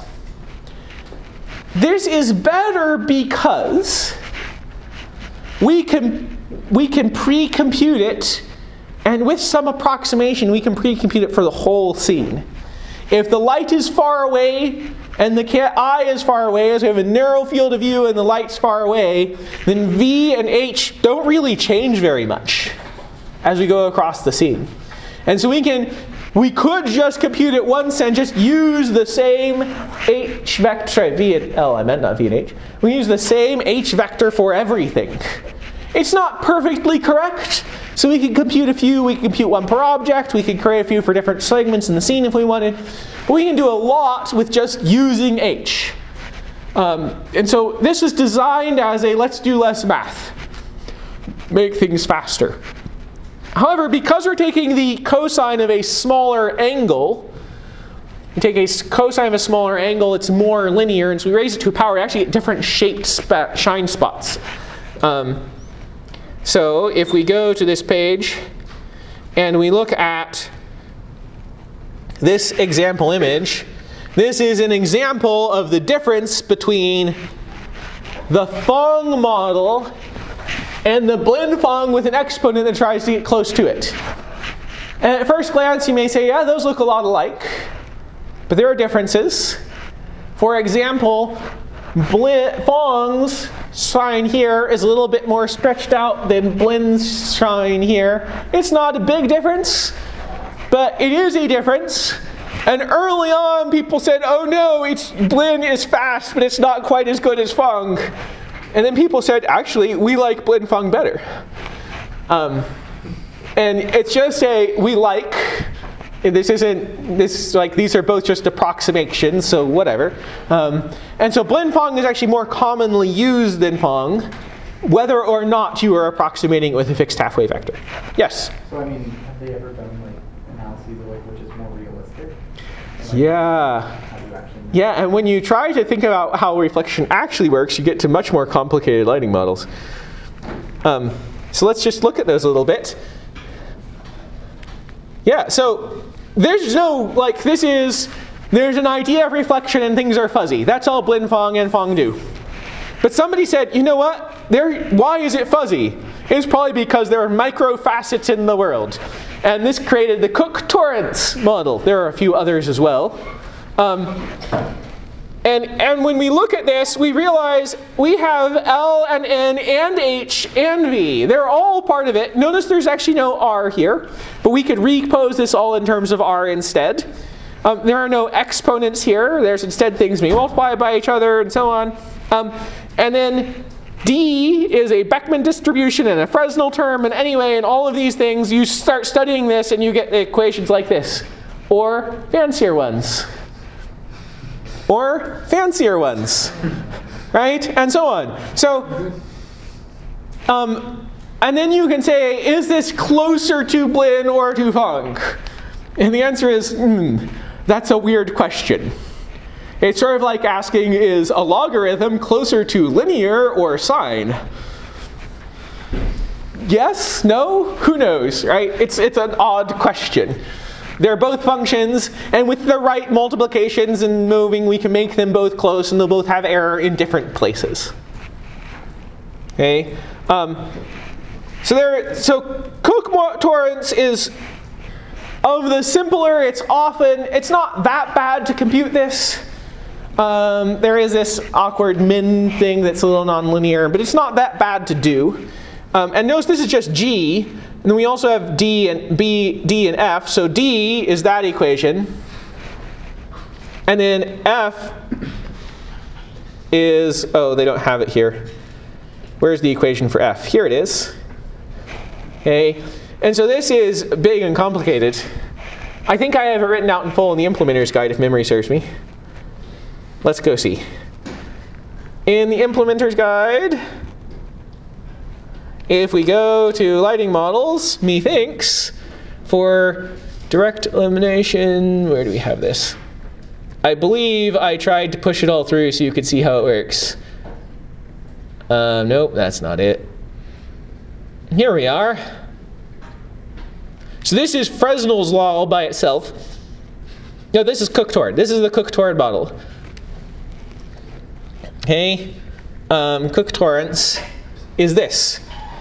S1: This is better because we can, we can pre-compute it, and with some approximation, we can pre-compute it for the whole scene. If the light is far away, and the eye is far away, as we have a narrow field of view and the light's far away, then V and H don't really change very much as we go across the scene. And so we can, we could just compute it once and just use the same H vector, sorry, V and L, I meant not V and H. We use the same H vector for everything. It's not perfectly correct, so we can compute a few, we can compute one per object, we can create a few for different segments in the scene if we wanted. But we can do a lot with just using H. Um, and so this is designed as a let's do less math. Make things faster. However, because we're taking the cosine of a smaller angle, we take a cosine of a smaller angle, it's more linear, and so we raise it to a power, we actually get different shaped spa shine spots. Um, so if we go to this page and we look at this example image, this is an example of the difference between the Phong model and the Blin Phong with an exponent that tries to get close to it. And at first glance you may say, yeah, those look a lot alike. But there are differences. For example, Blin Phong's shine here is a little bit more stretched out than Blin's shine here. It's not a big difference, but it is a difference. And early on people said, oh no, it's, Blin is fast, but it's not quite as good as Phong. And then people said, actually, we like Blin Phong better. Um, and it's just a, we like, this isn't, this like, these are both just approximations, so whatever. Um, and so Blin Phong is actually more commonly used than Phong, whether or not you are approximating it with a fixed halfway vector. Yes?
S2: So I mean, have they ever done like analyses of like which is more realistic? And, like,
S1: Yeah.
S2: how do you actually know?
S1: Yeah, and when you try to think about how reflection actually works, you get to much more complicated lighting models. Um, so let's just look at those a little bit. Yeah, so there's no, like, this is, there's an idea of reflection and things are fuzzy. That's all Blin Phong and Phong do. But somebody said, you know what? There, why is it fuzzy? It's probably because there are micro facets in the world. And this created the Cook-Torrance model. There are a few others as well. Um, and, and when we look at this, we realize we have L and N and H and V. They're all part of it. Notice there's actually no R here, but we could recompose this all in terms of R instead. Um, there are no exponents here. There's instead things being multiplied by each other and so on. Um, and then D is a Beckman distribution and a Fresnel term. And anyway, in all of these things, you start studying this and you get equations like this. Or fancier ones. Or fancier ones. Right? And so on. So, um, and then you can say, is this closer to Blinn or to Phong? And the answer is, hmm, that's a weird question. It's sort of like asking, is a logarithm closer to linear or sine? Yes? No? Who knows, right? It's, it's an odd question. They're both functions, and with the right multiplications and moving, we can make them both close, and they'll both have error in different places. Okay? Um, so there. So Cook-Torrance is, of the simpler, it's often, it's not that bad to compute this. Um, there is this awkward min thing that's a little nonlinear, but it's not that bad to do. Um, and notice this is just G, and then we also have D and B, D and F. So D is that equation, and then F is, oh, they don't have it here. Where's the equation for F? Here it is. Okay, and so this is big and complicated. I think I have it written out in full in the implementer's guide if memory serves me. Let's go see. In the implementer's guide, if we go to lighting models, methinks, for direct elimination, where do we have this? I believe I tried to push it all through so you could see how it works. Uh, nope, that's not it. Here we are. So this is Fresnel's law all by itself. No, this is Cook-Torrance. This is the Cook-Torrance model. Okay, um, Cook-Torrance is this.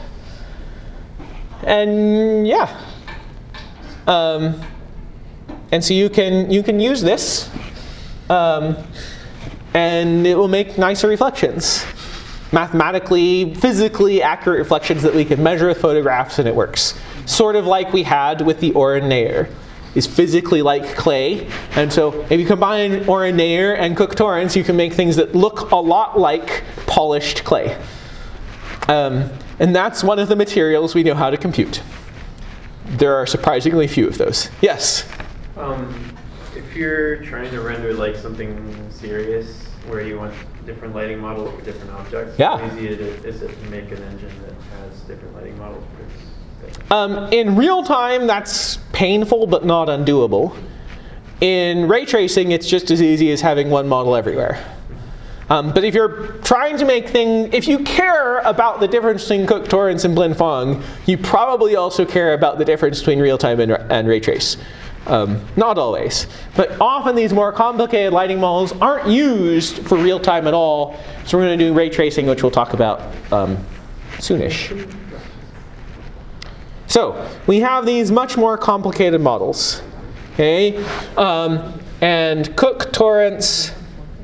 S1: And yeah. Um, and so you can you can use this, um, and it will make nicer reflections. Mathematically, physically accurate reflections that we can measure with photographs, and it works. Sort of like we had with the Oren-Neyre. Is physically like clay, and so if you combine Oren-Neyre and Cook-Torrance, you can make things that look a lot like polished clay. Um, and that's one of the materials we know how to compute. There are surprisingly few of those. Yes?
S7: Um, if you're trying to render like something serious, where you want different lighting models for different objects,
S1: yeah.
S7: how easy it is, is it to make an engine that has different lighting models for things?
S1: Um, in real time, that's painful but not undoable. In ray tracing, it's just as easy as having one model everywhere. Um, but if you're trying to make things, if you care about the difference between Cook-Torrance and Blinn-Phong, you probably also care about the difference between real-time and, and ray trace. Um, not always, but often these more complicated lighting models aren't used for real-time at all. So we're going to do ray tracing, which we'll talk about um, soonish. So we have these much more complicated models, okay? Um, and Cook-Torrance,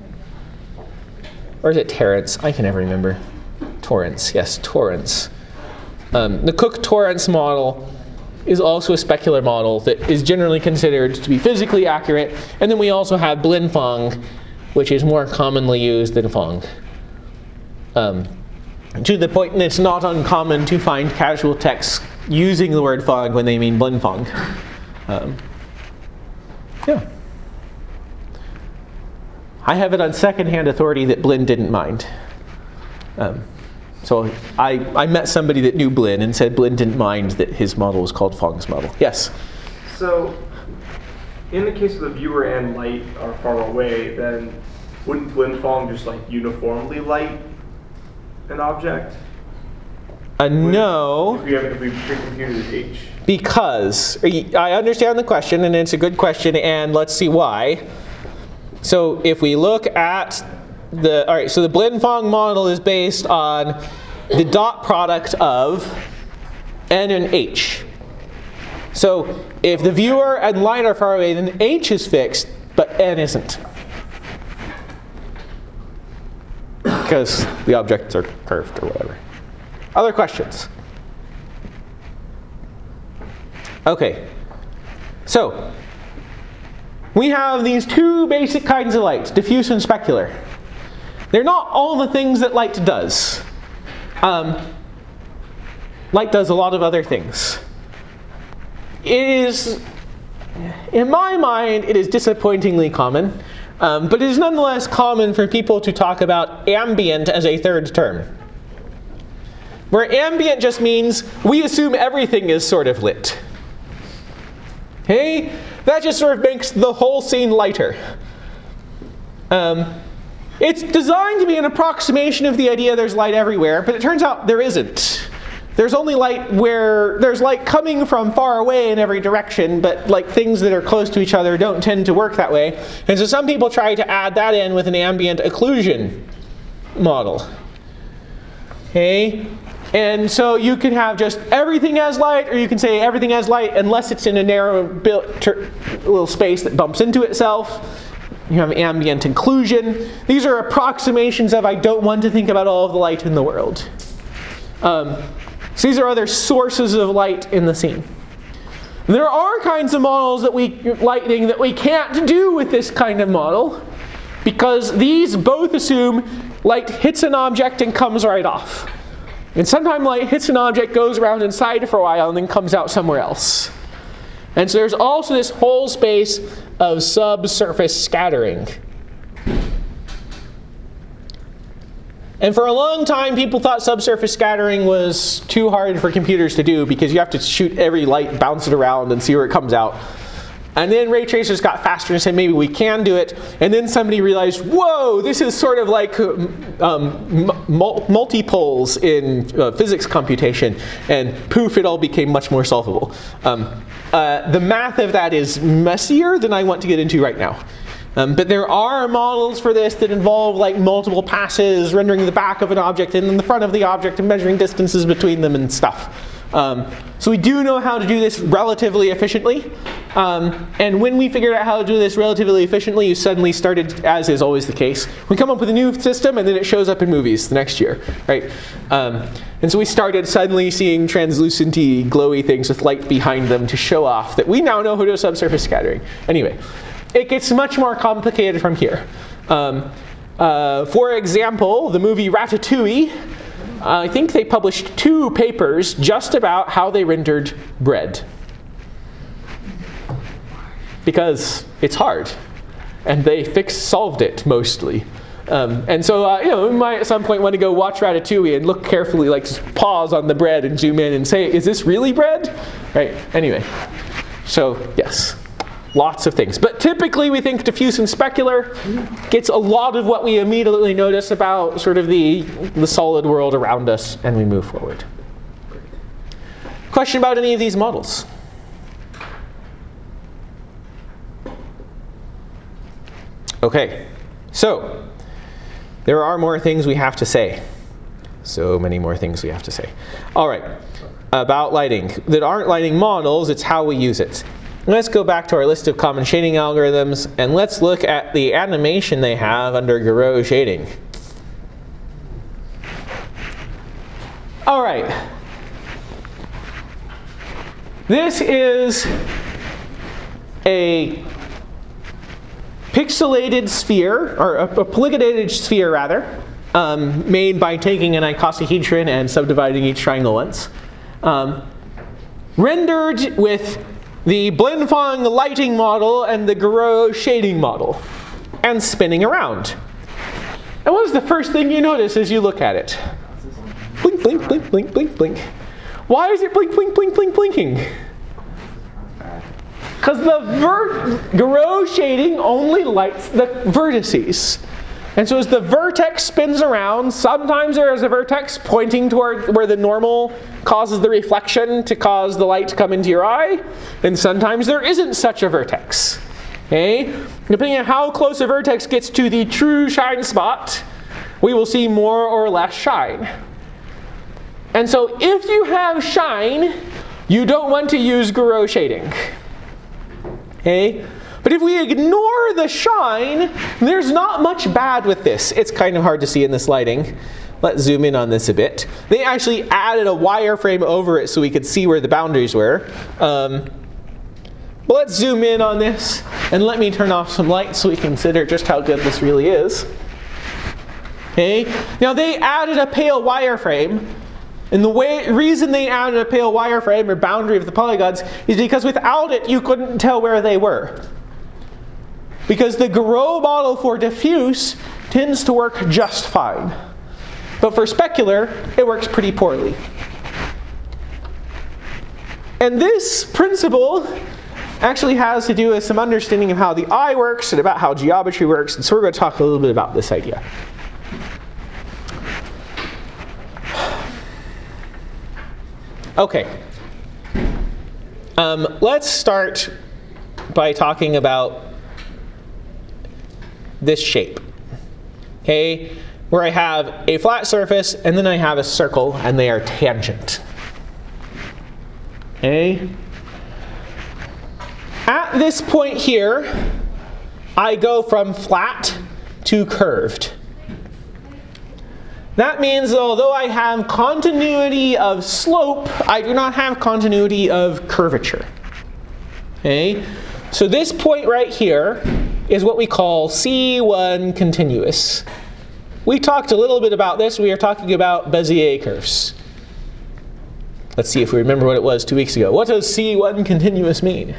S1: or is it Terrance? I can never remember. Torrance, yes, Torrance. Um, the Cook-Torrance model is also a specular model that is generally considered to be physically accurate. And then we also have Blinn-Phong, which is more commonly used than Phong. Um, to the point that it's not uncommon to find casual texts using the word Phong when they mean Blinn-Phong. Um, yeah. I have it on secondhand authority that Blinn didn't mind. Um, so I, I met somebody that knew Blinn and said Blinn didn't mind that his model was called Phong's model. Yes?
S8: So in the case of the viewer and light are far away, then wouldn't Blinn-Phong just like uniformly light an object?
S1: Uh, no.
S8: If we have if we pre-computed H.
S1: Because I understand the question, and it's a good question, and let's see why. So if we look at the, all right, so the Blinn-Phong model is based on the dot product of N and H. So if the viewer and light are far away, then H is fixed, but N isn't. Because the objects are curved or whatever. Other questions? Okay. So we have these two basic kinds of light, diffuse and specular. They're not all the things that light does. Um, light does a lot of other things. It is, in my mind, it is disappointingly common, um, but it is nonetheless common for people to talk about ambient as a third term. Where ambient just means we assume everything is sort of lit. Okay? That just sort of makes the whole scene lighter. Um, it's designed to be an approximation of the idea there's light everywhere, but it turns out there isn't. There's only light where there's light coming from far away in every direction, but like things that are close to each other don't tend to work that way. And so some people try to add that in with an ambient occlusion model. Okay? And so you can have just everything as light, or you can say everything as light unless it's in a narrow built ter- little space that bumps into itself. You have ambient occlusion. These are approximations of I don't want to think about all of the light in the world. Um, so these are other sources of light in the scene. There are kinds of models that we lighting that we can't do with this kind of model, because these both assume light hits an object and comes right off. And sometimes light hits an object, goes around inside for a while, and then comes out somewhere else. And so there's also this whole space of subsurface scattering. And for a long time, people thought subsurface scattering was too hard for computers to do because you have to shoot every light, bounce it around, and see where it comes out. And then ray tracers got faster and said maybe we can do it. And then somebody realized, whoa, this is sort of like um, mul- multipoles in uh, physics computation. And poof, it all became much more solvable. Um, uh, the math of that is messier than I want to get into right now. Um, but there are models for this that involve like multiple passes, rendering the back of an object and then the front of the object and measuring distances between them and stuff. Um, so we do know how to do this relatively efficiently. Um, and when we figured out how to do this relatively efficiently, you suddenly started, as is always the case, we come up with a new system and then it shows up in movies the next year, right? Um, and so we started suddenly seeing translucent-y, glowy things with light behind them to show off that we now know how to do subsurface scattering. Anyway, it gets much more complicated from here. Um, uh, for example, the movie Ratatouille, uh, I think they published two papers just about how they rendered bread. Because it's hard. And they fixed, solved it mostly. Um, and so, uh, you know, we might at some point want to go watch Ratatouille and look carefully, like just pause on the bread and zoom in and say, is this really bread? Right, anyway. So, yes. Lots of things. But typically we think diffuse and specular gets a lot of what we immediately notice about sort of the, the solid world around us, and we move forward. Question about any of these models? Okay, so there are more things we have to say. So many more things we have to say. All right, about lighting. That aren't lighting models, it's how we use it. Let's go back to our list of common shading algorithms, and let's look at the animation they have under Gouraud shading. All right. This is a pixelated sphere, or a, a polygonated sphere rather, um, made by taking an icosahedron and subdividing each triangle once. Um, rendered with the Blinfong lighting model and the Gouraud shading model, and spinning around. And what is the first thing you notice as you look at it? Blink, blink, blink, blink, blink, blink. Why is it blink, blink, blink, blink, blinking? Because the ver- Gouraud shading only lights the vertices. And so as the vertex spins around, sometimes there is a vertex pointing toward where the normal causes the reflection to cause the light to come into your eye, and sometimes there isn't such a vertex. Okay? Depending on how close a vertex gets to the true shine spot, we will see more or less shine. And so if you have shine, you don't want to use Gouraud shading. Okay? But if we ignore the shine, there's not much bad with this. It's kind of hard to see in this lighting. Let's zoom in on this a bit. They actually added a wireframe over it so we could see where the boundaries were. Um, But let's zoom in on this and let me turn off some lights so we can consider just how good this really is. Okay. Now they added a pale wireframe, and the way, reason they added a pale wireframe or boundary of the polygons is because without it you couldn't tell where they were. Because the Garot model for diffuse tends to work just fine. But for specular, it works pretty poorly. And this principle actually has to do with some understanding of how the eye works and about how geometry works. And so we're going to talk a little bit about this idea. Okay. Um, let's start by talking about this shape. Okay, where I have a flat surface and then I have a circle and they are tangent. Okay. At this point here, I go from flat to curved. That means that although I have continuity of slope, I do not have continuity of curvature. Okay? So this point right here is what we call C one continuous. We talked a little bit about this. We are talking about Bezier curves. Let's see if we remember what it was two weeks ago. What does C one continuous mean?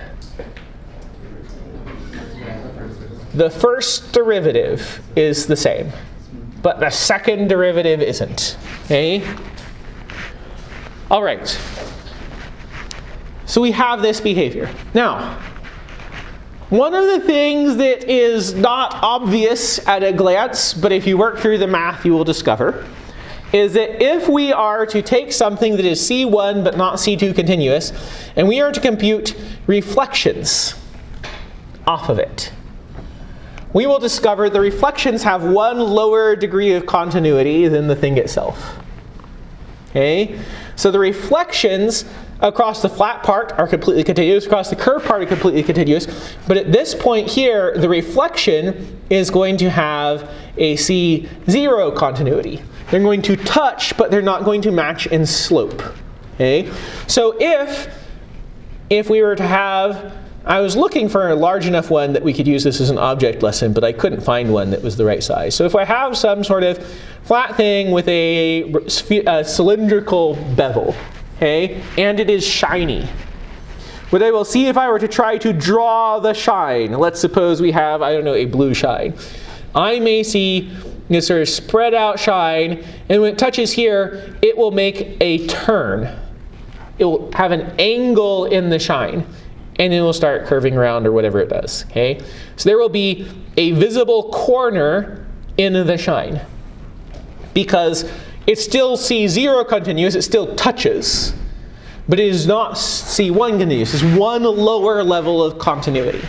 S1: The first derivative is the same, but the second derivative isn't. Okay? All right. So we have this behavior. Now, one of the things that is not obvious at a glance, but if you work through the math you will discover, is that if we are to take something that is C one but not C two continuous, and we are to compute reflections off of it, we will discover the reflections have one lower degree of continuity than the thing itself. Okay? So the reflections across the flat part are completely continuous, across the curved part are completely continuous, but at this point here, the reflection is going to have a C zero continuity. They're going to touch, but they're not going to match in slope. Okay? So if, if we were to have, I was looking for a large enough one that we could use this as an object lesson, but I couldn't find one that was the right size. So if I have some sort of flat thing with a, a cylindrical bevel, okay, and it is shiny, what I will see if I were to try to draw the shine, let's suppose we have, I don't know, a blue shine. I may see this sort of spread out shine, and when it touches here, it will make a turn. It will have an angle in the shine, and it will start curving around or whatever it does. Okay? So there will be a visible corner in the shine, because it's still C zero continuous, it still touches, but it is not C one continuous. It's one lower level of continuity.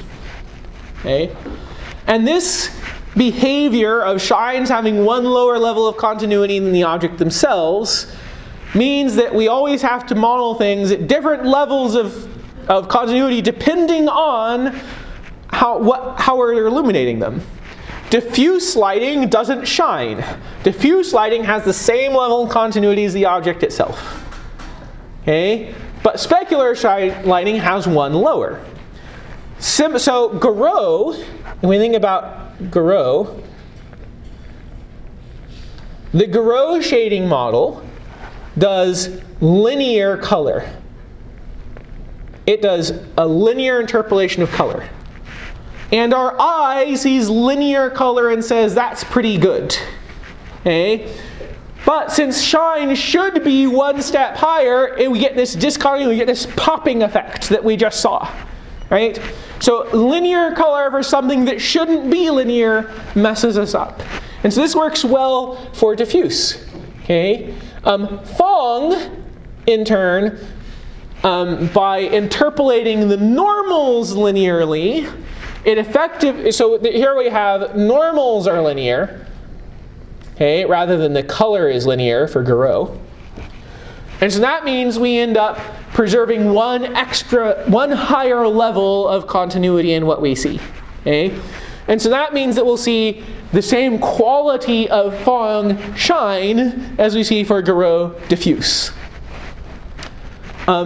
S1: Okay? And this behavior of shines having one lower level of continuity than the object themselves means that we always have to model things at different levels of, of continuity depending on how, what, how we're illuminating them. Diffuse lighting doesn't shine. Diffuse lighting has the same level of continuity as the object itself. Okay? But specular shine lighting has one lower. Sim so Garot, when we think about Garot, the Garot shading model does linear color. It does a linear interpolation of color. And our eye sees linear color and says that's pretty good. Okay? But since shine should be one step higher, we get this discontinuity, we get this popping effect that we just saw. Right? So linear color for something that shouldn't be linear messes us up. And so this works well for diffuse. Okay? Um, Phong, in turn, um, by interpolating the normals linearly, it effective. So here we have normals are linear, okay, rather than the color is linear for Garot. And so that means we end up preserving one extra, one higher level of continuity in what we see. Okay? And so that means that we'll see the same quality of Phong shine as we see for Garot diffuse. Um,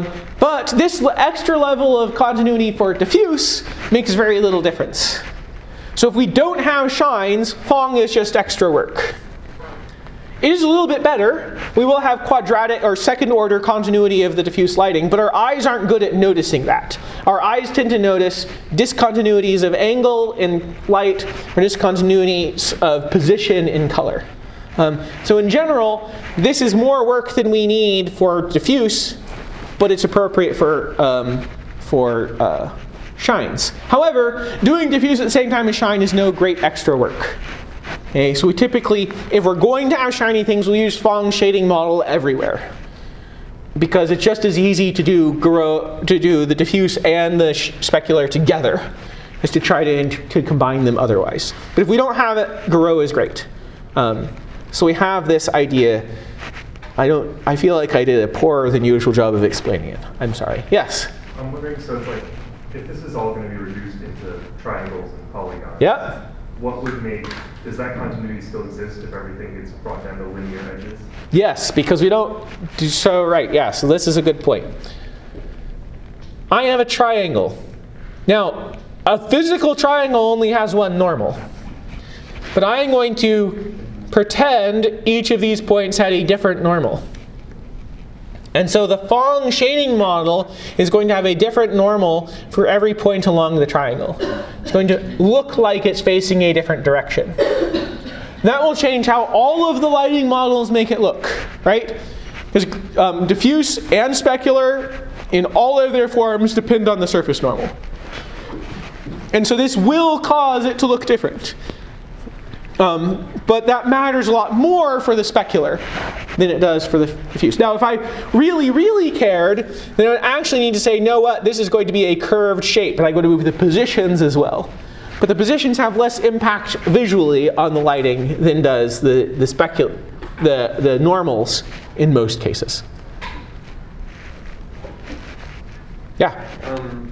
S1: But this extra level of continuity for diffuse makes very little difference. So if we don't have shines, Phong is just extra work. It is a little bit better. We will have quadratic or second order continuity of the diffuse lighting, but our eyes aren't good at noticing that. Our eyes tend to notice discontinuities of angle in light or discontinuities of position in color. Um, so in general, this is more work than we need for diffuse, but it's appropriate for, um, for uh, shines. However, doing diffuse at the same time as shine is no great extra work. Okay, so we typically, if we're going to have shiny things, we'll use Phong shading model everywhere. Because it's just as easy to do grow, to do the diffuse and the specular together as to try to, to combine them otherwise. But if we don't have it, Garot is great. Um, so we have this idea. I don't. I feel like I did a poorer than usual job of explaining it. I'm sorry. Yes?
S9: I'm wondering, so it's like, if this is all going to be reduced into triangles and polygons,
S1: Yep.
S9: what would make, does that continuity still exist if everything gets brought down to linear edges?
S1: Yes, because we don't, do so right, yeah, so this is a good point. I have a triangle. Now, a physical triangle only has one normal. But I am going to pretend each of these points had a different normal. And so the Phong shading model is going to have a different normal for every point along the triangle. It's going to look like it's facing a different direction. That will change how all of the lighting models make it look, right? Because um, diffuse and specular in all of their forms depend on the surface normal. And so this will cause it to look different. Um, but that matters a lot more for the specular than it does for the diffuse. Now, if I really, really cared, then I would actually need to say, know what, this is going to be a curved shape, and I'm going to move the positions as well. But the positions have less impact visually on the lighting than does the the specul the the normals in most cases. Yeah.
S7: Um,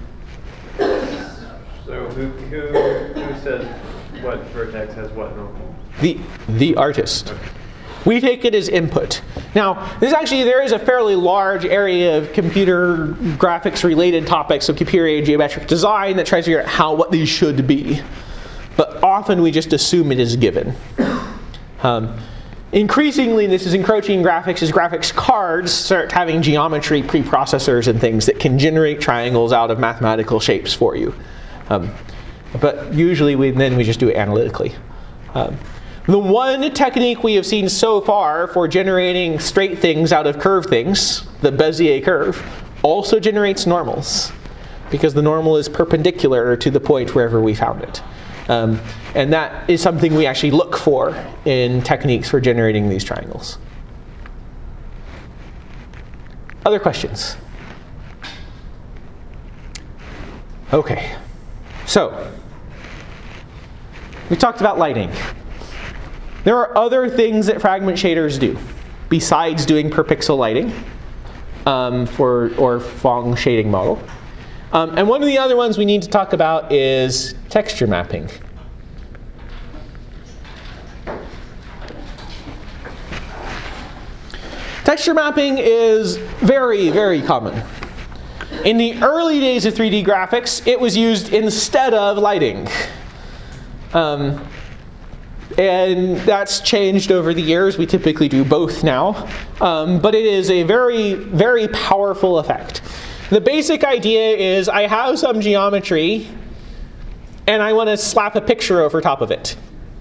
S7: so who who who said what vertex has what normal?
S1: The the artist.
S7: Okay.
S1: We take it as input. Now, this actually, there is a fairly large area of computer graphics related topics of computer-aided geometric design that tries to figure out how, what these should be. But often we just assume it is given. Um, increasingly, this is encroaching graphics as graphics cards start having geometry preprocessors and things that can generate triangles out of mathematical shapes for you. Um, but usually we, then we just do it analytically. Um, The one technique we have seen so far for generating straight things out of curved things, the Bezier curve, also generates normals, because the normal is perpendicular to the point wherever we found it. Um, and that is something we actually look for in techniques for generating these triangles. Other questions? Okay, so we talked about lighting. There are other things that fragment shaders do besides doing per pixel lighting um, for or Phong shading model. Um, and one of the other ones we need to talk about is texture mapping. Texture mapping is very, very common. In the early days of three D graphics, it was used instead of lighting. Um, And that's changed over the years. We typically do both now. Um, but it is a very, very powerful effect. The basic idea is I have some geometry, and I want to slap a picture over top of it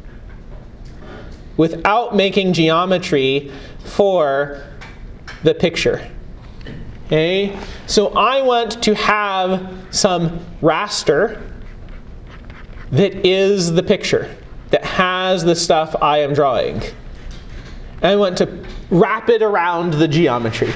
S1: without making geometry for the picture. Okay? So I want to have some raster that is the picture, that has the stuff I am drawing. And I want to wrap it around the geometry.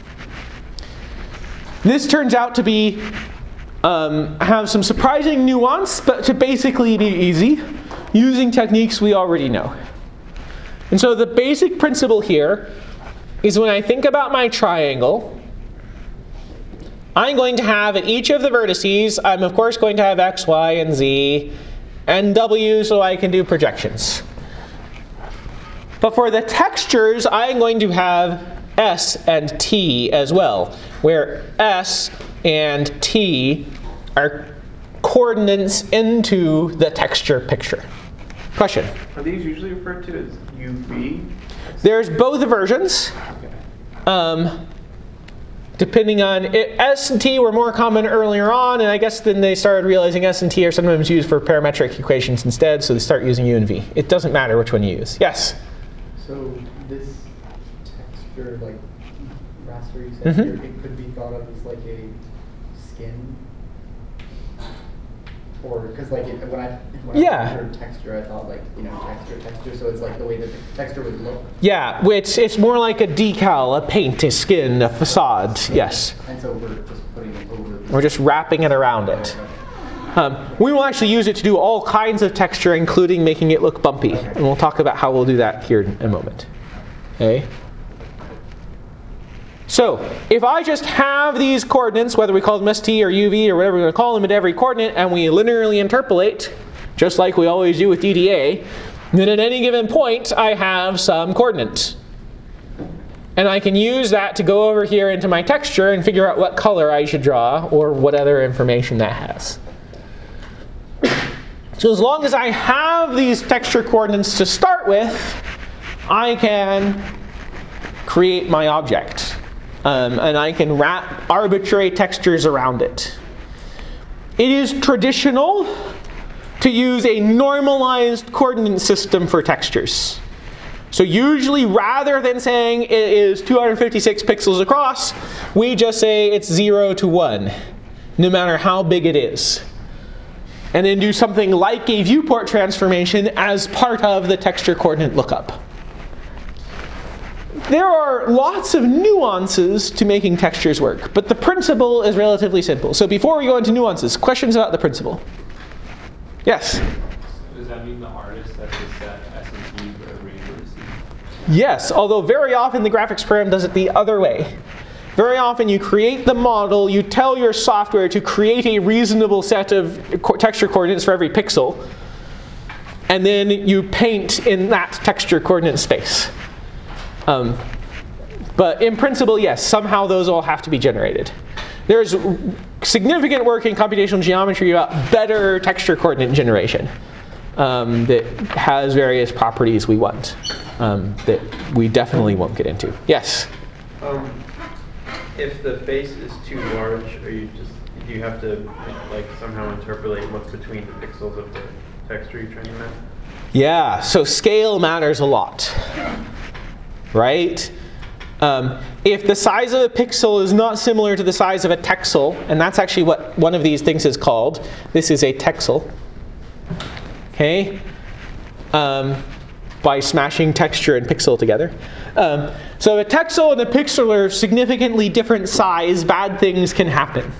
S1: This turns out to be, um, have some surprising nuance, but to basically be easy, using techniques we already know. And so the basic principle here is when I think about my triangle, I'm going to have at each of the vertices, I'm of course going to have X, Y, and Z, and W so I can do projections. But for the textures, I'm going to have S and T as well, where S and T are coordinates into the texture picture. Question?
S7: Are these usually referred to as U V?
S1: There's both versions. Um, depending on, it, S and T were more common earlier on, and I guess then they started realizing S and T are sometimes used for parametric equations instead, so they start using U and V. It doesn't matter which one you use. Yes?
S2: So this texture, like raster you said
S1: Mhm.
S2: here, it could be thought of as like a skin, or because like it, when I when
S1: Yeah.
S2: I heard texture, I thought like you know texture, texture. So it's like the way that the texture would look.
S1: Yeah, which it's more like a decal, a paint, a skin, a facade. Yes.
S2: And so we're just putting it over. The
S1: We're just wrapping it around it. Um, we will actually use it to do all kinds of texture, including making it look bumpy. And we'll talk about how we'll do that here in a moment. Okay. So, if I just have these coordinates, whether we call them S T or U V or whatever we're going to call them at every coordinate, and we linearly interpolate, just like we always do with D D A, then at any given point I have some coordinates. And I can use that to go over here into my texture and figure out what color I should draw or what other information that has. So as long as I have these texture coordinates to start with, I can create my object. Um, and I can wrap arbitrary textures around it. It is traditional to use a normalized coordinate system for textures. So usually, rather than saying it is two hundred fifty-six pixels across, we just say it's zero to one, no matter how big it is. And then do something like a viewport transformation as part of the texture coordinate lookup. There are lots of nuances to making textures work, but the principle is relatively simple. So before we go into nuances, questions about the principle? Yes?
S4: Does that mean the artist has to set S and T for every vertex?
S1: Yes, although very often the graphics program does it the other way. Very often you create the model, you tell your software to create a reasonable set of co- texture coordinates for every pixel, and then you paint in that texture coordinate space. Um, but in principle, yes, somehow those all have to be generated. There's significant work in computational geometry about better texture coordinate generation um, that has various properties we want um, that we definitely won't get into. Yes?
S7: Um, if the face is too large, are you just do you have to like somehow interpolate what's between the pixels of the texture you're trying to map?
S1: Yeah, so scale matters a lot. Right? Um, if the size of a pixel is not similar to the size of a texel, and that's actually what one of these things is called. This is a texel. Okay? Um, by smashing texture and pixel together. Um, so if a texel and a pixel are significantly different size, bad things can happen.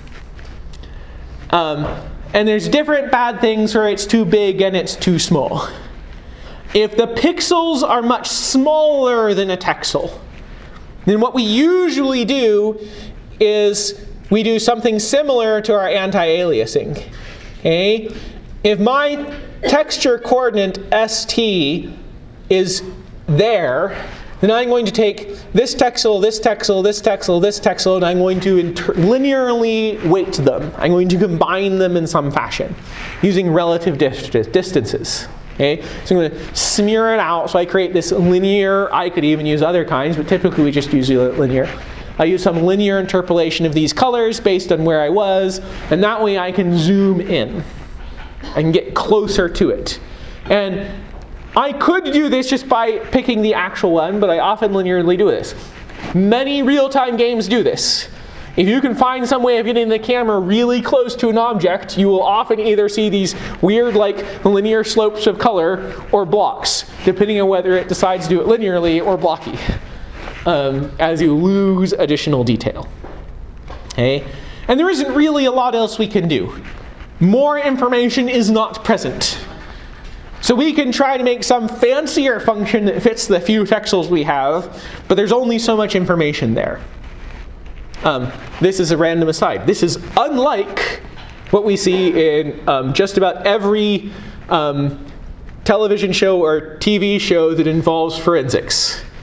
S1: Um, and there's different bad things where it's too big and it's too small. If the pixels are much smaller than a texel, then what we usually do is we do something similar to our anti-aliasing. Okay? If my texture coordinate S T is there, then I'm going to take this texel, this texel, this texel, this texel, and I'm going to inter- linearly weight them. I'm going to combine them in some fashion using relative dis- distances. Okay? So I'm going to smear it out. So I create this linear. I could even use other kinds, but typically we just use linear. I use some linear interpolation of these colors based on where I was, and that way I can zoom in. I can get closer to it. And I could do this just by picking the actual one, but I often linearly do this. Many real-time games do this. If you can find some way of getting the camera really close to an object, you will often either see these weird like linear slopes of color or blocks, depending on whether it decides to do it linearly or blocky, um, as you lose additional detail. Okay? And there isn't really a lot else we can do. More information is not present. So we can try to make some fancier function that fits the few texels we have, but there's only so much information there. Um, this is a random aside. This is unlike what we see in um, just about every um, television show or T V show that involves forensics.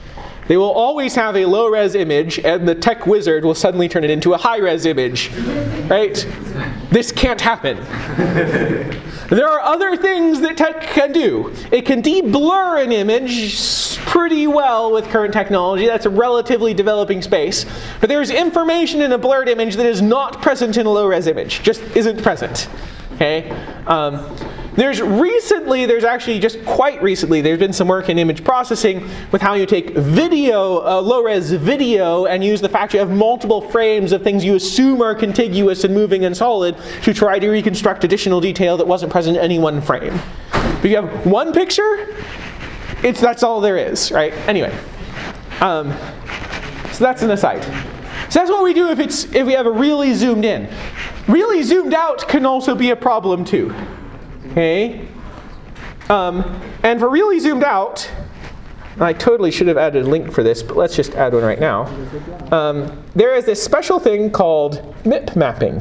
S1: They will always have a low-res image, and the tech wizard will suddenly turn it into a high-res image, right? This can't happen. There are other things that tech can do. It can de-blur an image pretty well with current technology. That's a relatively developing space. But there's information in a blurred image that is not present in a low-res image, just isn't present. Okay? Um, there's recently, there's actually just quite recently, there's been some work in image processing with how you take video, uh, low-res video, and use the fact you have multiple frames of things you assume are contiguous and moving and solid to try to reconstruct additional detail that wasn't present in any one frame. If you have one picture, it's that's all there is, right? Anyway, um, so that's an aside. So that's what we do if it's if we have a really zoomed in. Really zoomed out can also be a problem too. Okay? Um, and for really zoomed out, I totally should have added a link for this, but let's just add one right now. Um, there is this special thing called M I P mapping.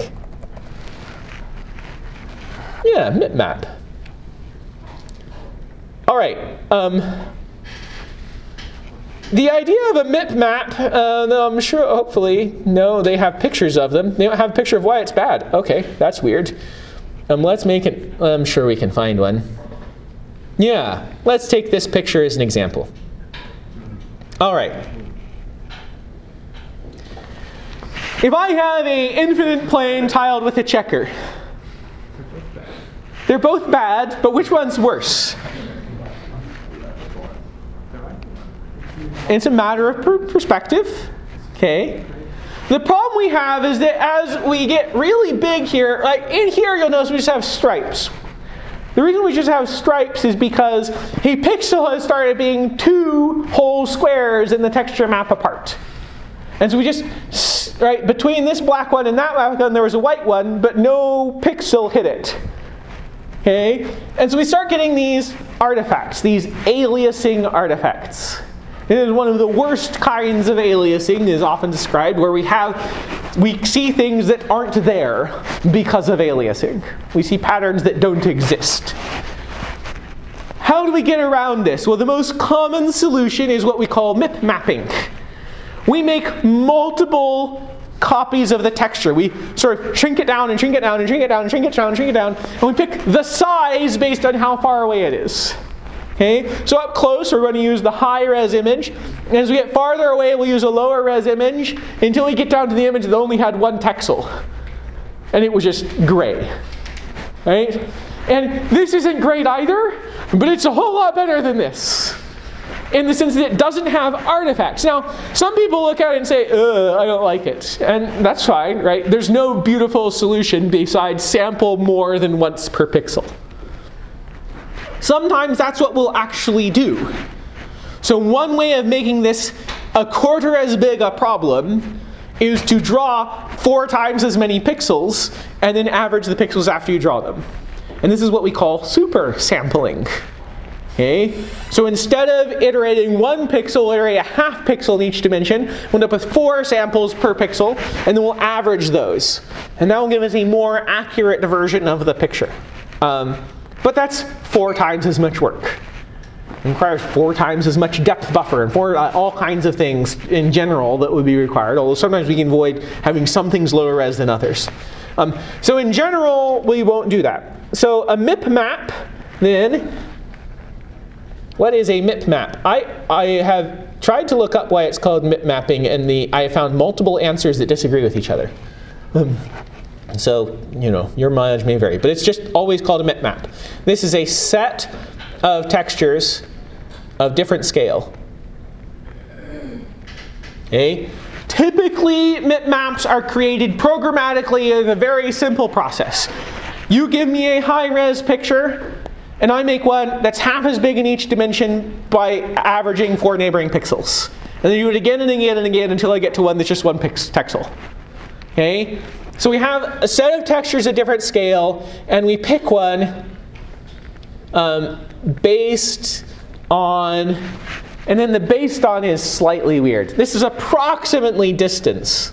S1: Yeah, M I P map. All right. Um, the idea of a M I P map, uh, I'm sure, hopefully, no, they have pictures of them. They don't have a picture of why it's bad. Okay, that's weird. Um, let's make it, I'm sure we can find one. Yeah, let's take this picture as an example. All right. If I have an infinite plane tiled with a checker, they're both bad, but which one's worse? It's a matter of per perspective. Okay. The problem we have is that as we get really big here, like in here you'll notice we just have stripes. The reason we just have stripes is because a pixel has started being two whole squares in the texture map apart. And so we just, right, between this black one and that black one there was a white one, but no pixel hit it. Okay? And so we start getting these artifacts, these aliasing artifacts. It is one of the worst kinds of aliasing, is often described, where we have, we see things that aren't there because of aliasing. We see patterns that don't exist. How do we get around this? Well, the most common solution is what we call M I P mapping. We make multiple copies of the texture. We sort of shrink it down and shrink it down and shrink it down and shrink it down and shrink it down, and we pick the size based on how far away it is. Okay, so up close we're going to use the high-res image, and as we get farther away we'll use a lower-res image until we get down to the image that only had one pixel, and it was just gray. Right? And this isn't great either, but it's a whole lot better than this, in the sense that it doesn't have artifacts. Now, some people look at it and say, ugh, I don't like it, and that's fine, right? There's no beautiful solution besides sample more than once per pixel. Sometimes that's what we'll actually do. So one way of making this a quarter as big a problem is to draw four times as many pixels and then average the pixels after you draw them. And this is what we call super sampling. Okay? So instead of iterating one pixel, iterate a half pixel in each dimension, we'll end up with four samples per pixel, and then we'll average those. And that will give us a more accurate version of the picture. Um, But that's four times as much work. It requires four times as much depth buffer and four, uh, all kinds of things in general that would be required, although sometimes we can avoid having some things lower res than others. Um, so in general, we won't do that. So a M I P map, then, what is a M I P map? I, I have tried to look up why it's called M I P mapping, and the, I have found multiple answers that disagree with each other. Um, So, you know, your mileage may vary, but it's just always called a M I P map. This is a set of textures of different scale. Okay? Typically, M I P maps are created programmatically in a very simple process. You give me a high-res picture, and I make one that's half as big in each dimension by averaging four neighboring pixels. And then you do it again and again and again until I get to one that's just one pixel. Okay? So we have a set of textures at different scale, and we pick one um, based on, and then the based on is slightly weird. This is approximately distance.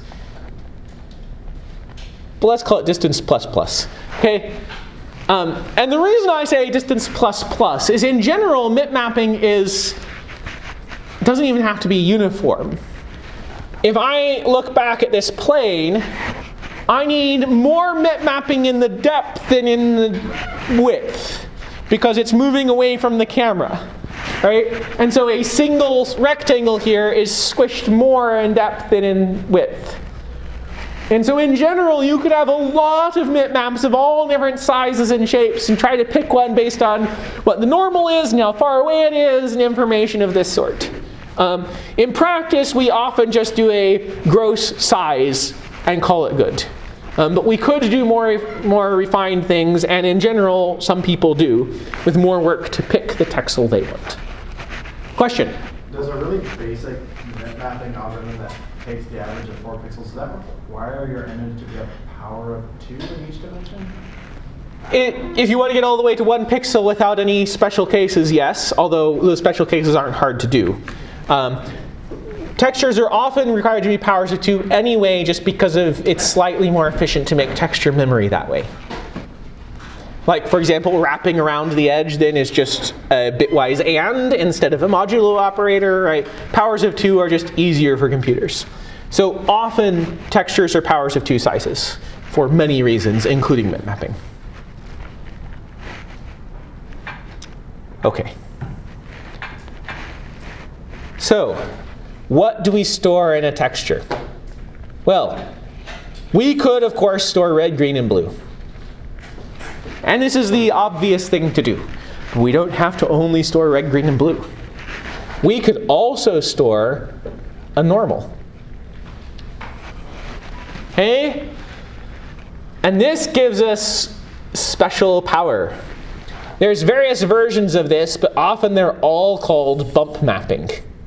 S1: But let's call it distance plus plus. Okay? Um, and the reason I say distance plus plus is in general, M I P mapping is It doesn't even have to be uniform. If I look back at this plane, I need more bitmapping in the depth than in the width, because it's moving away from the camera, right? And so a single rectangle here is squished more in depth than in width. And so in general, you could have a lot of bitmaps of all different sizes and shapes and try to pick one based on what the normal is and how far away it is and information of this sort. Um, in practice, we often just do a gross size and call it good. Um, but we could do more, more refined things, and in general, some people do, with more work to pick the texel they want. Question?
S5: Does a really basic bitmapping algorithm that takes the average of four pixels, does that require your image to be a power of two in each dimension?
S1: It, if you want to get all the way to one pixel without any special cases, yes, although those special cases aren't hard to do. Um, textures are often required to be powers of two anyway, just because of it's slightly more efficient to make texture memory that way. Like, for example, wrapping around the edge then is just a bitwise and instead of a modulo operator, right? Powers of two are just easier for computers. So often textures are powers of two sizes for many reasons, including bitmapping. Okay. So, what do we store in a texture? Well, we could, of course, store red, green, and blue. And this is the obvious thing to do. We don't have to only store red, green, and blue. We could also store a normal. Okay? And this gives us special power. There's various versions of this, but often they're all called bump mapping.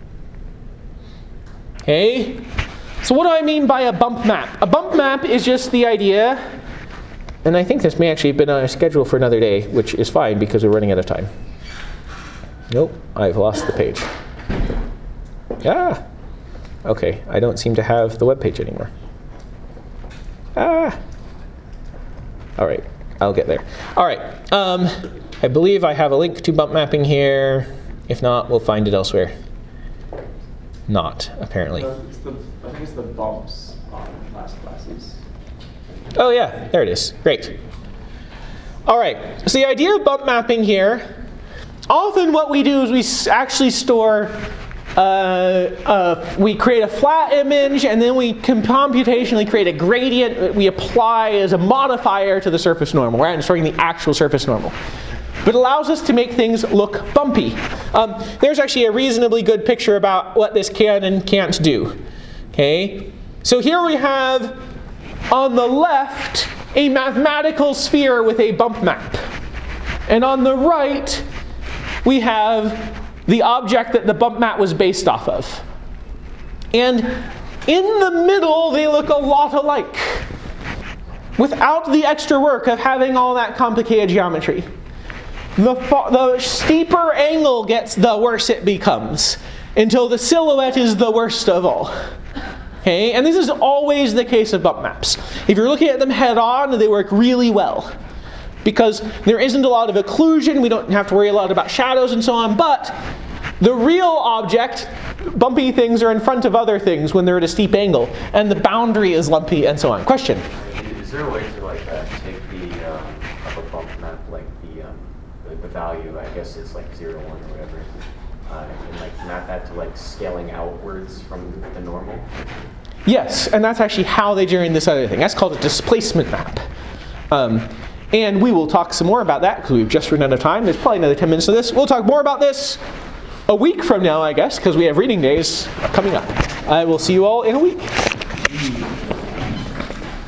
S1: Okay? So what do I mean by a bump map? A bump map is just the idea, and I think this may actually have been on our schedule for another day, which is fine because we're running out of time. Nope, I've lost the page. Ah! Okay, I don't seem to have the web page anymore. Ah! All right, I'll get there. All right, um, I believe I have a link to bump mapping here. If not, we'll find it elsewhere. Not, apparently.
S5: Uh, it's the, I think it's the bumps on last classes.
S1: Oh yeah, there it is. Great. All right, so the idea of bump mapping here, often what we do is we s actually store, uh, uh, we create a flat image and then we can computationally create a gradient that we apply as a modifier to the surface normal, rather than storing the actual surface normal. But it allows us to make things look bumpy. Um, there's actually a reasonably good picture about what this can and can't do. Okay, so here we have on the left a mathematical sphere with a bump map, and on the right we have the object that the bump map was based off of. And in the middle they look a lot alike, without the extra work of having all that complicated geometry. The, the steeper angle gets, the worse it becomes, until the silhouette is the worst of all. Okay? And this is always the case of bump maps. If you're looking at them head on, they work really well, because there isn't a lot of occlusion, we don't have to worry a lot about shadows and so on, but the real object, bumpy things are in front of other things when they're at a steep angle, and the boundary is lumpy and so on. Question?
S3: Is there a way to like uh, take the um, of a bump map, like the, um, the the value? I guess it's like zero one or whatever, uh, and like map that to like scaling outwards from the normal?
S1: Yes, and that's actually how they generate this other thing. That's called a displacement map. Um, and we will talk some more about that because we've just run out of time. There's probably another ten minutes of this. We'll talk more about this a week from now, I guess, because we have reading days coming up. I will see you all in a week.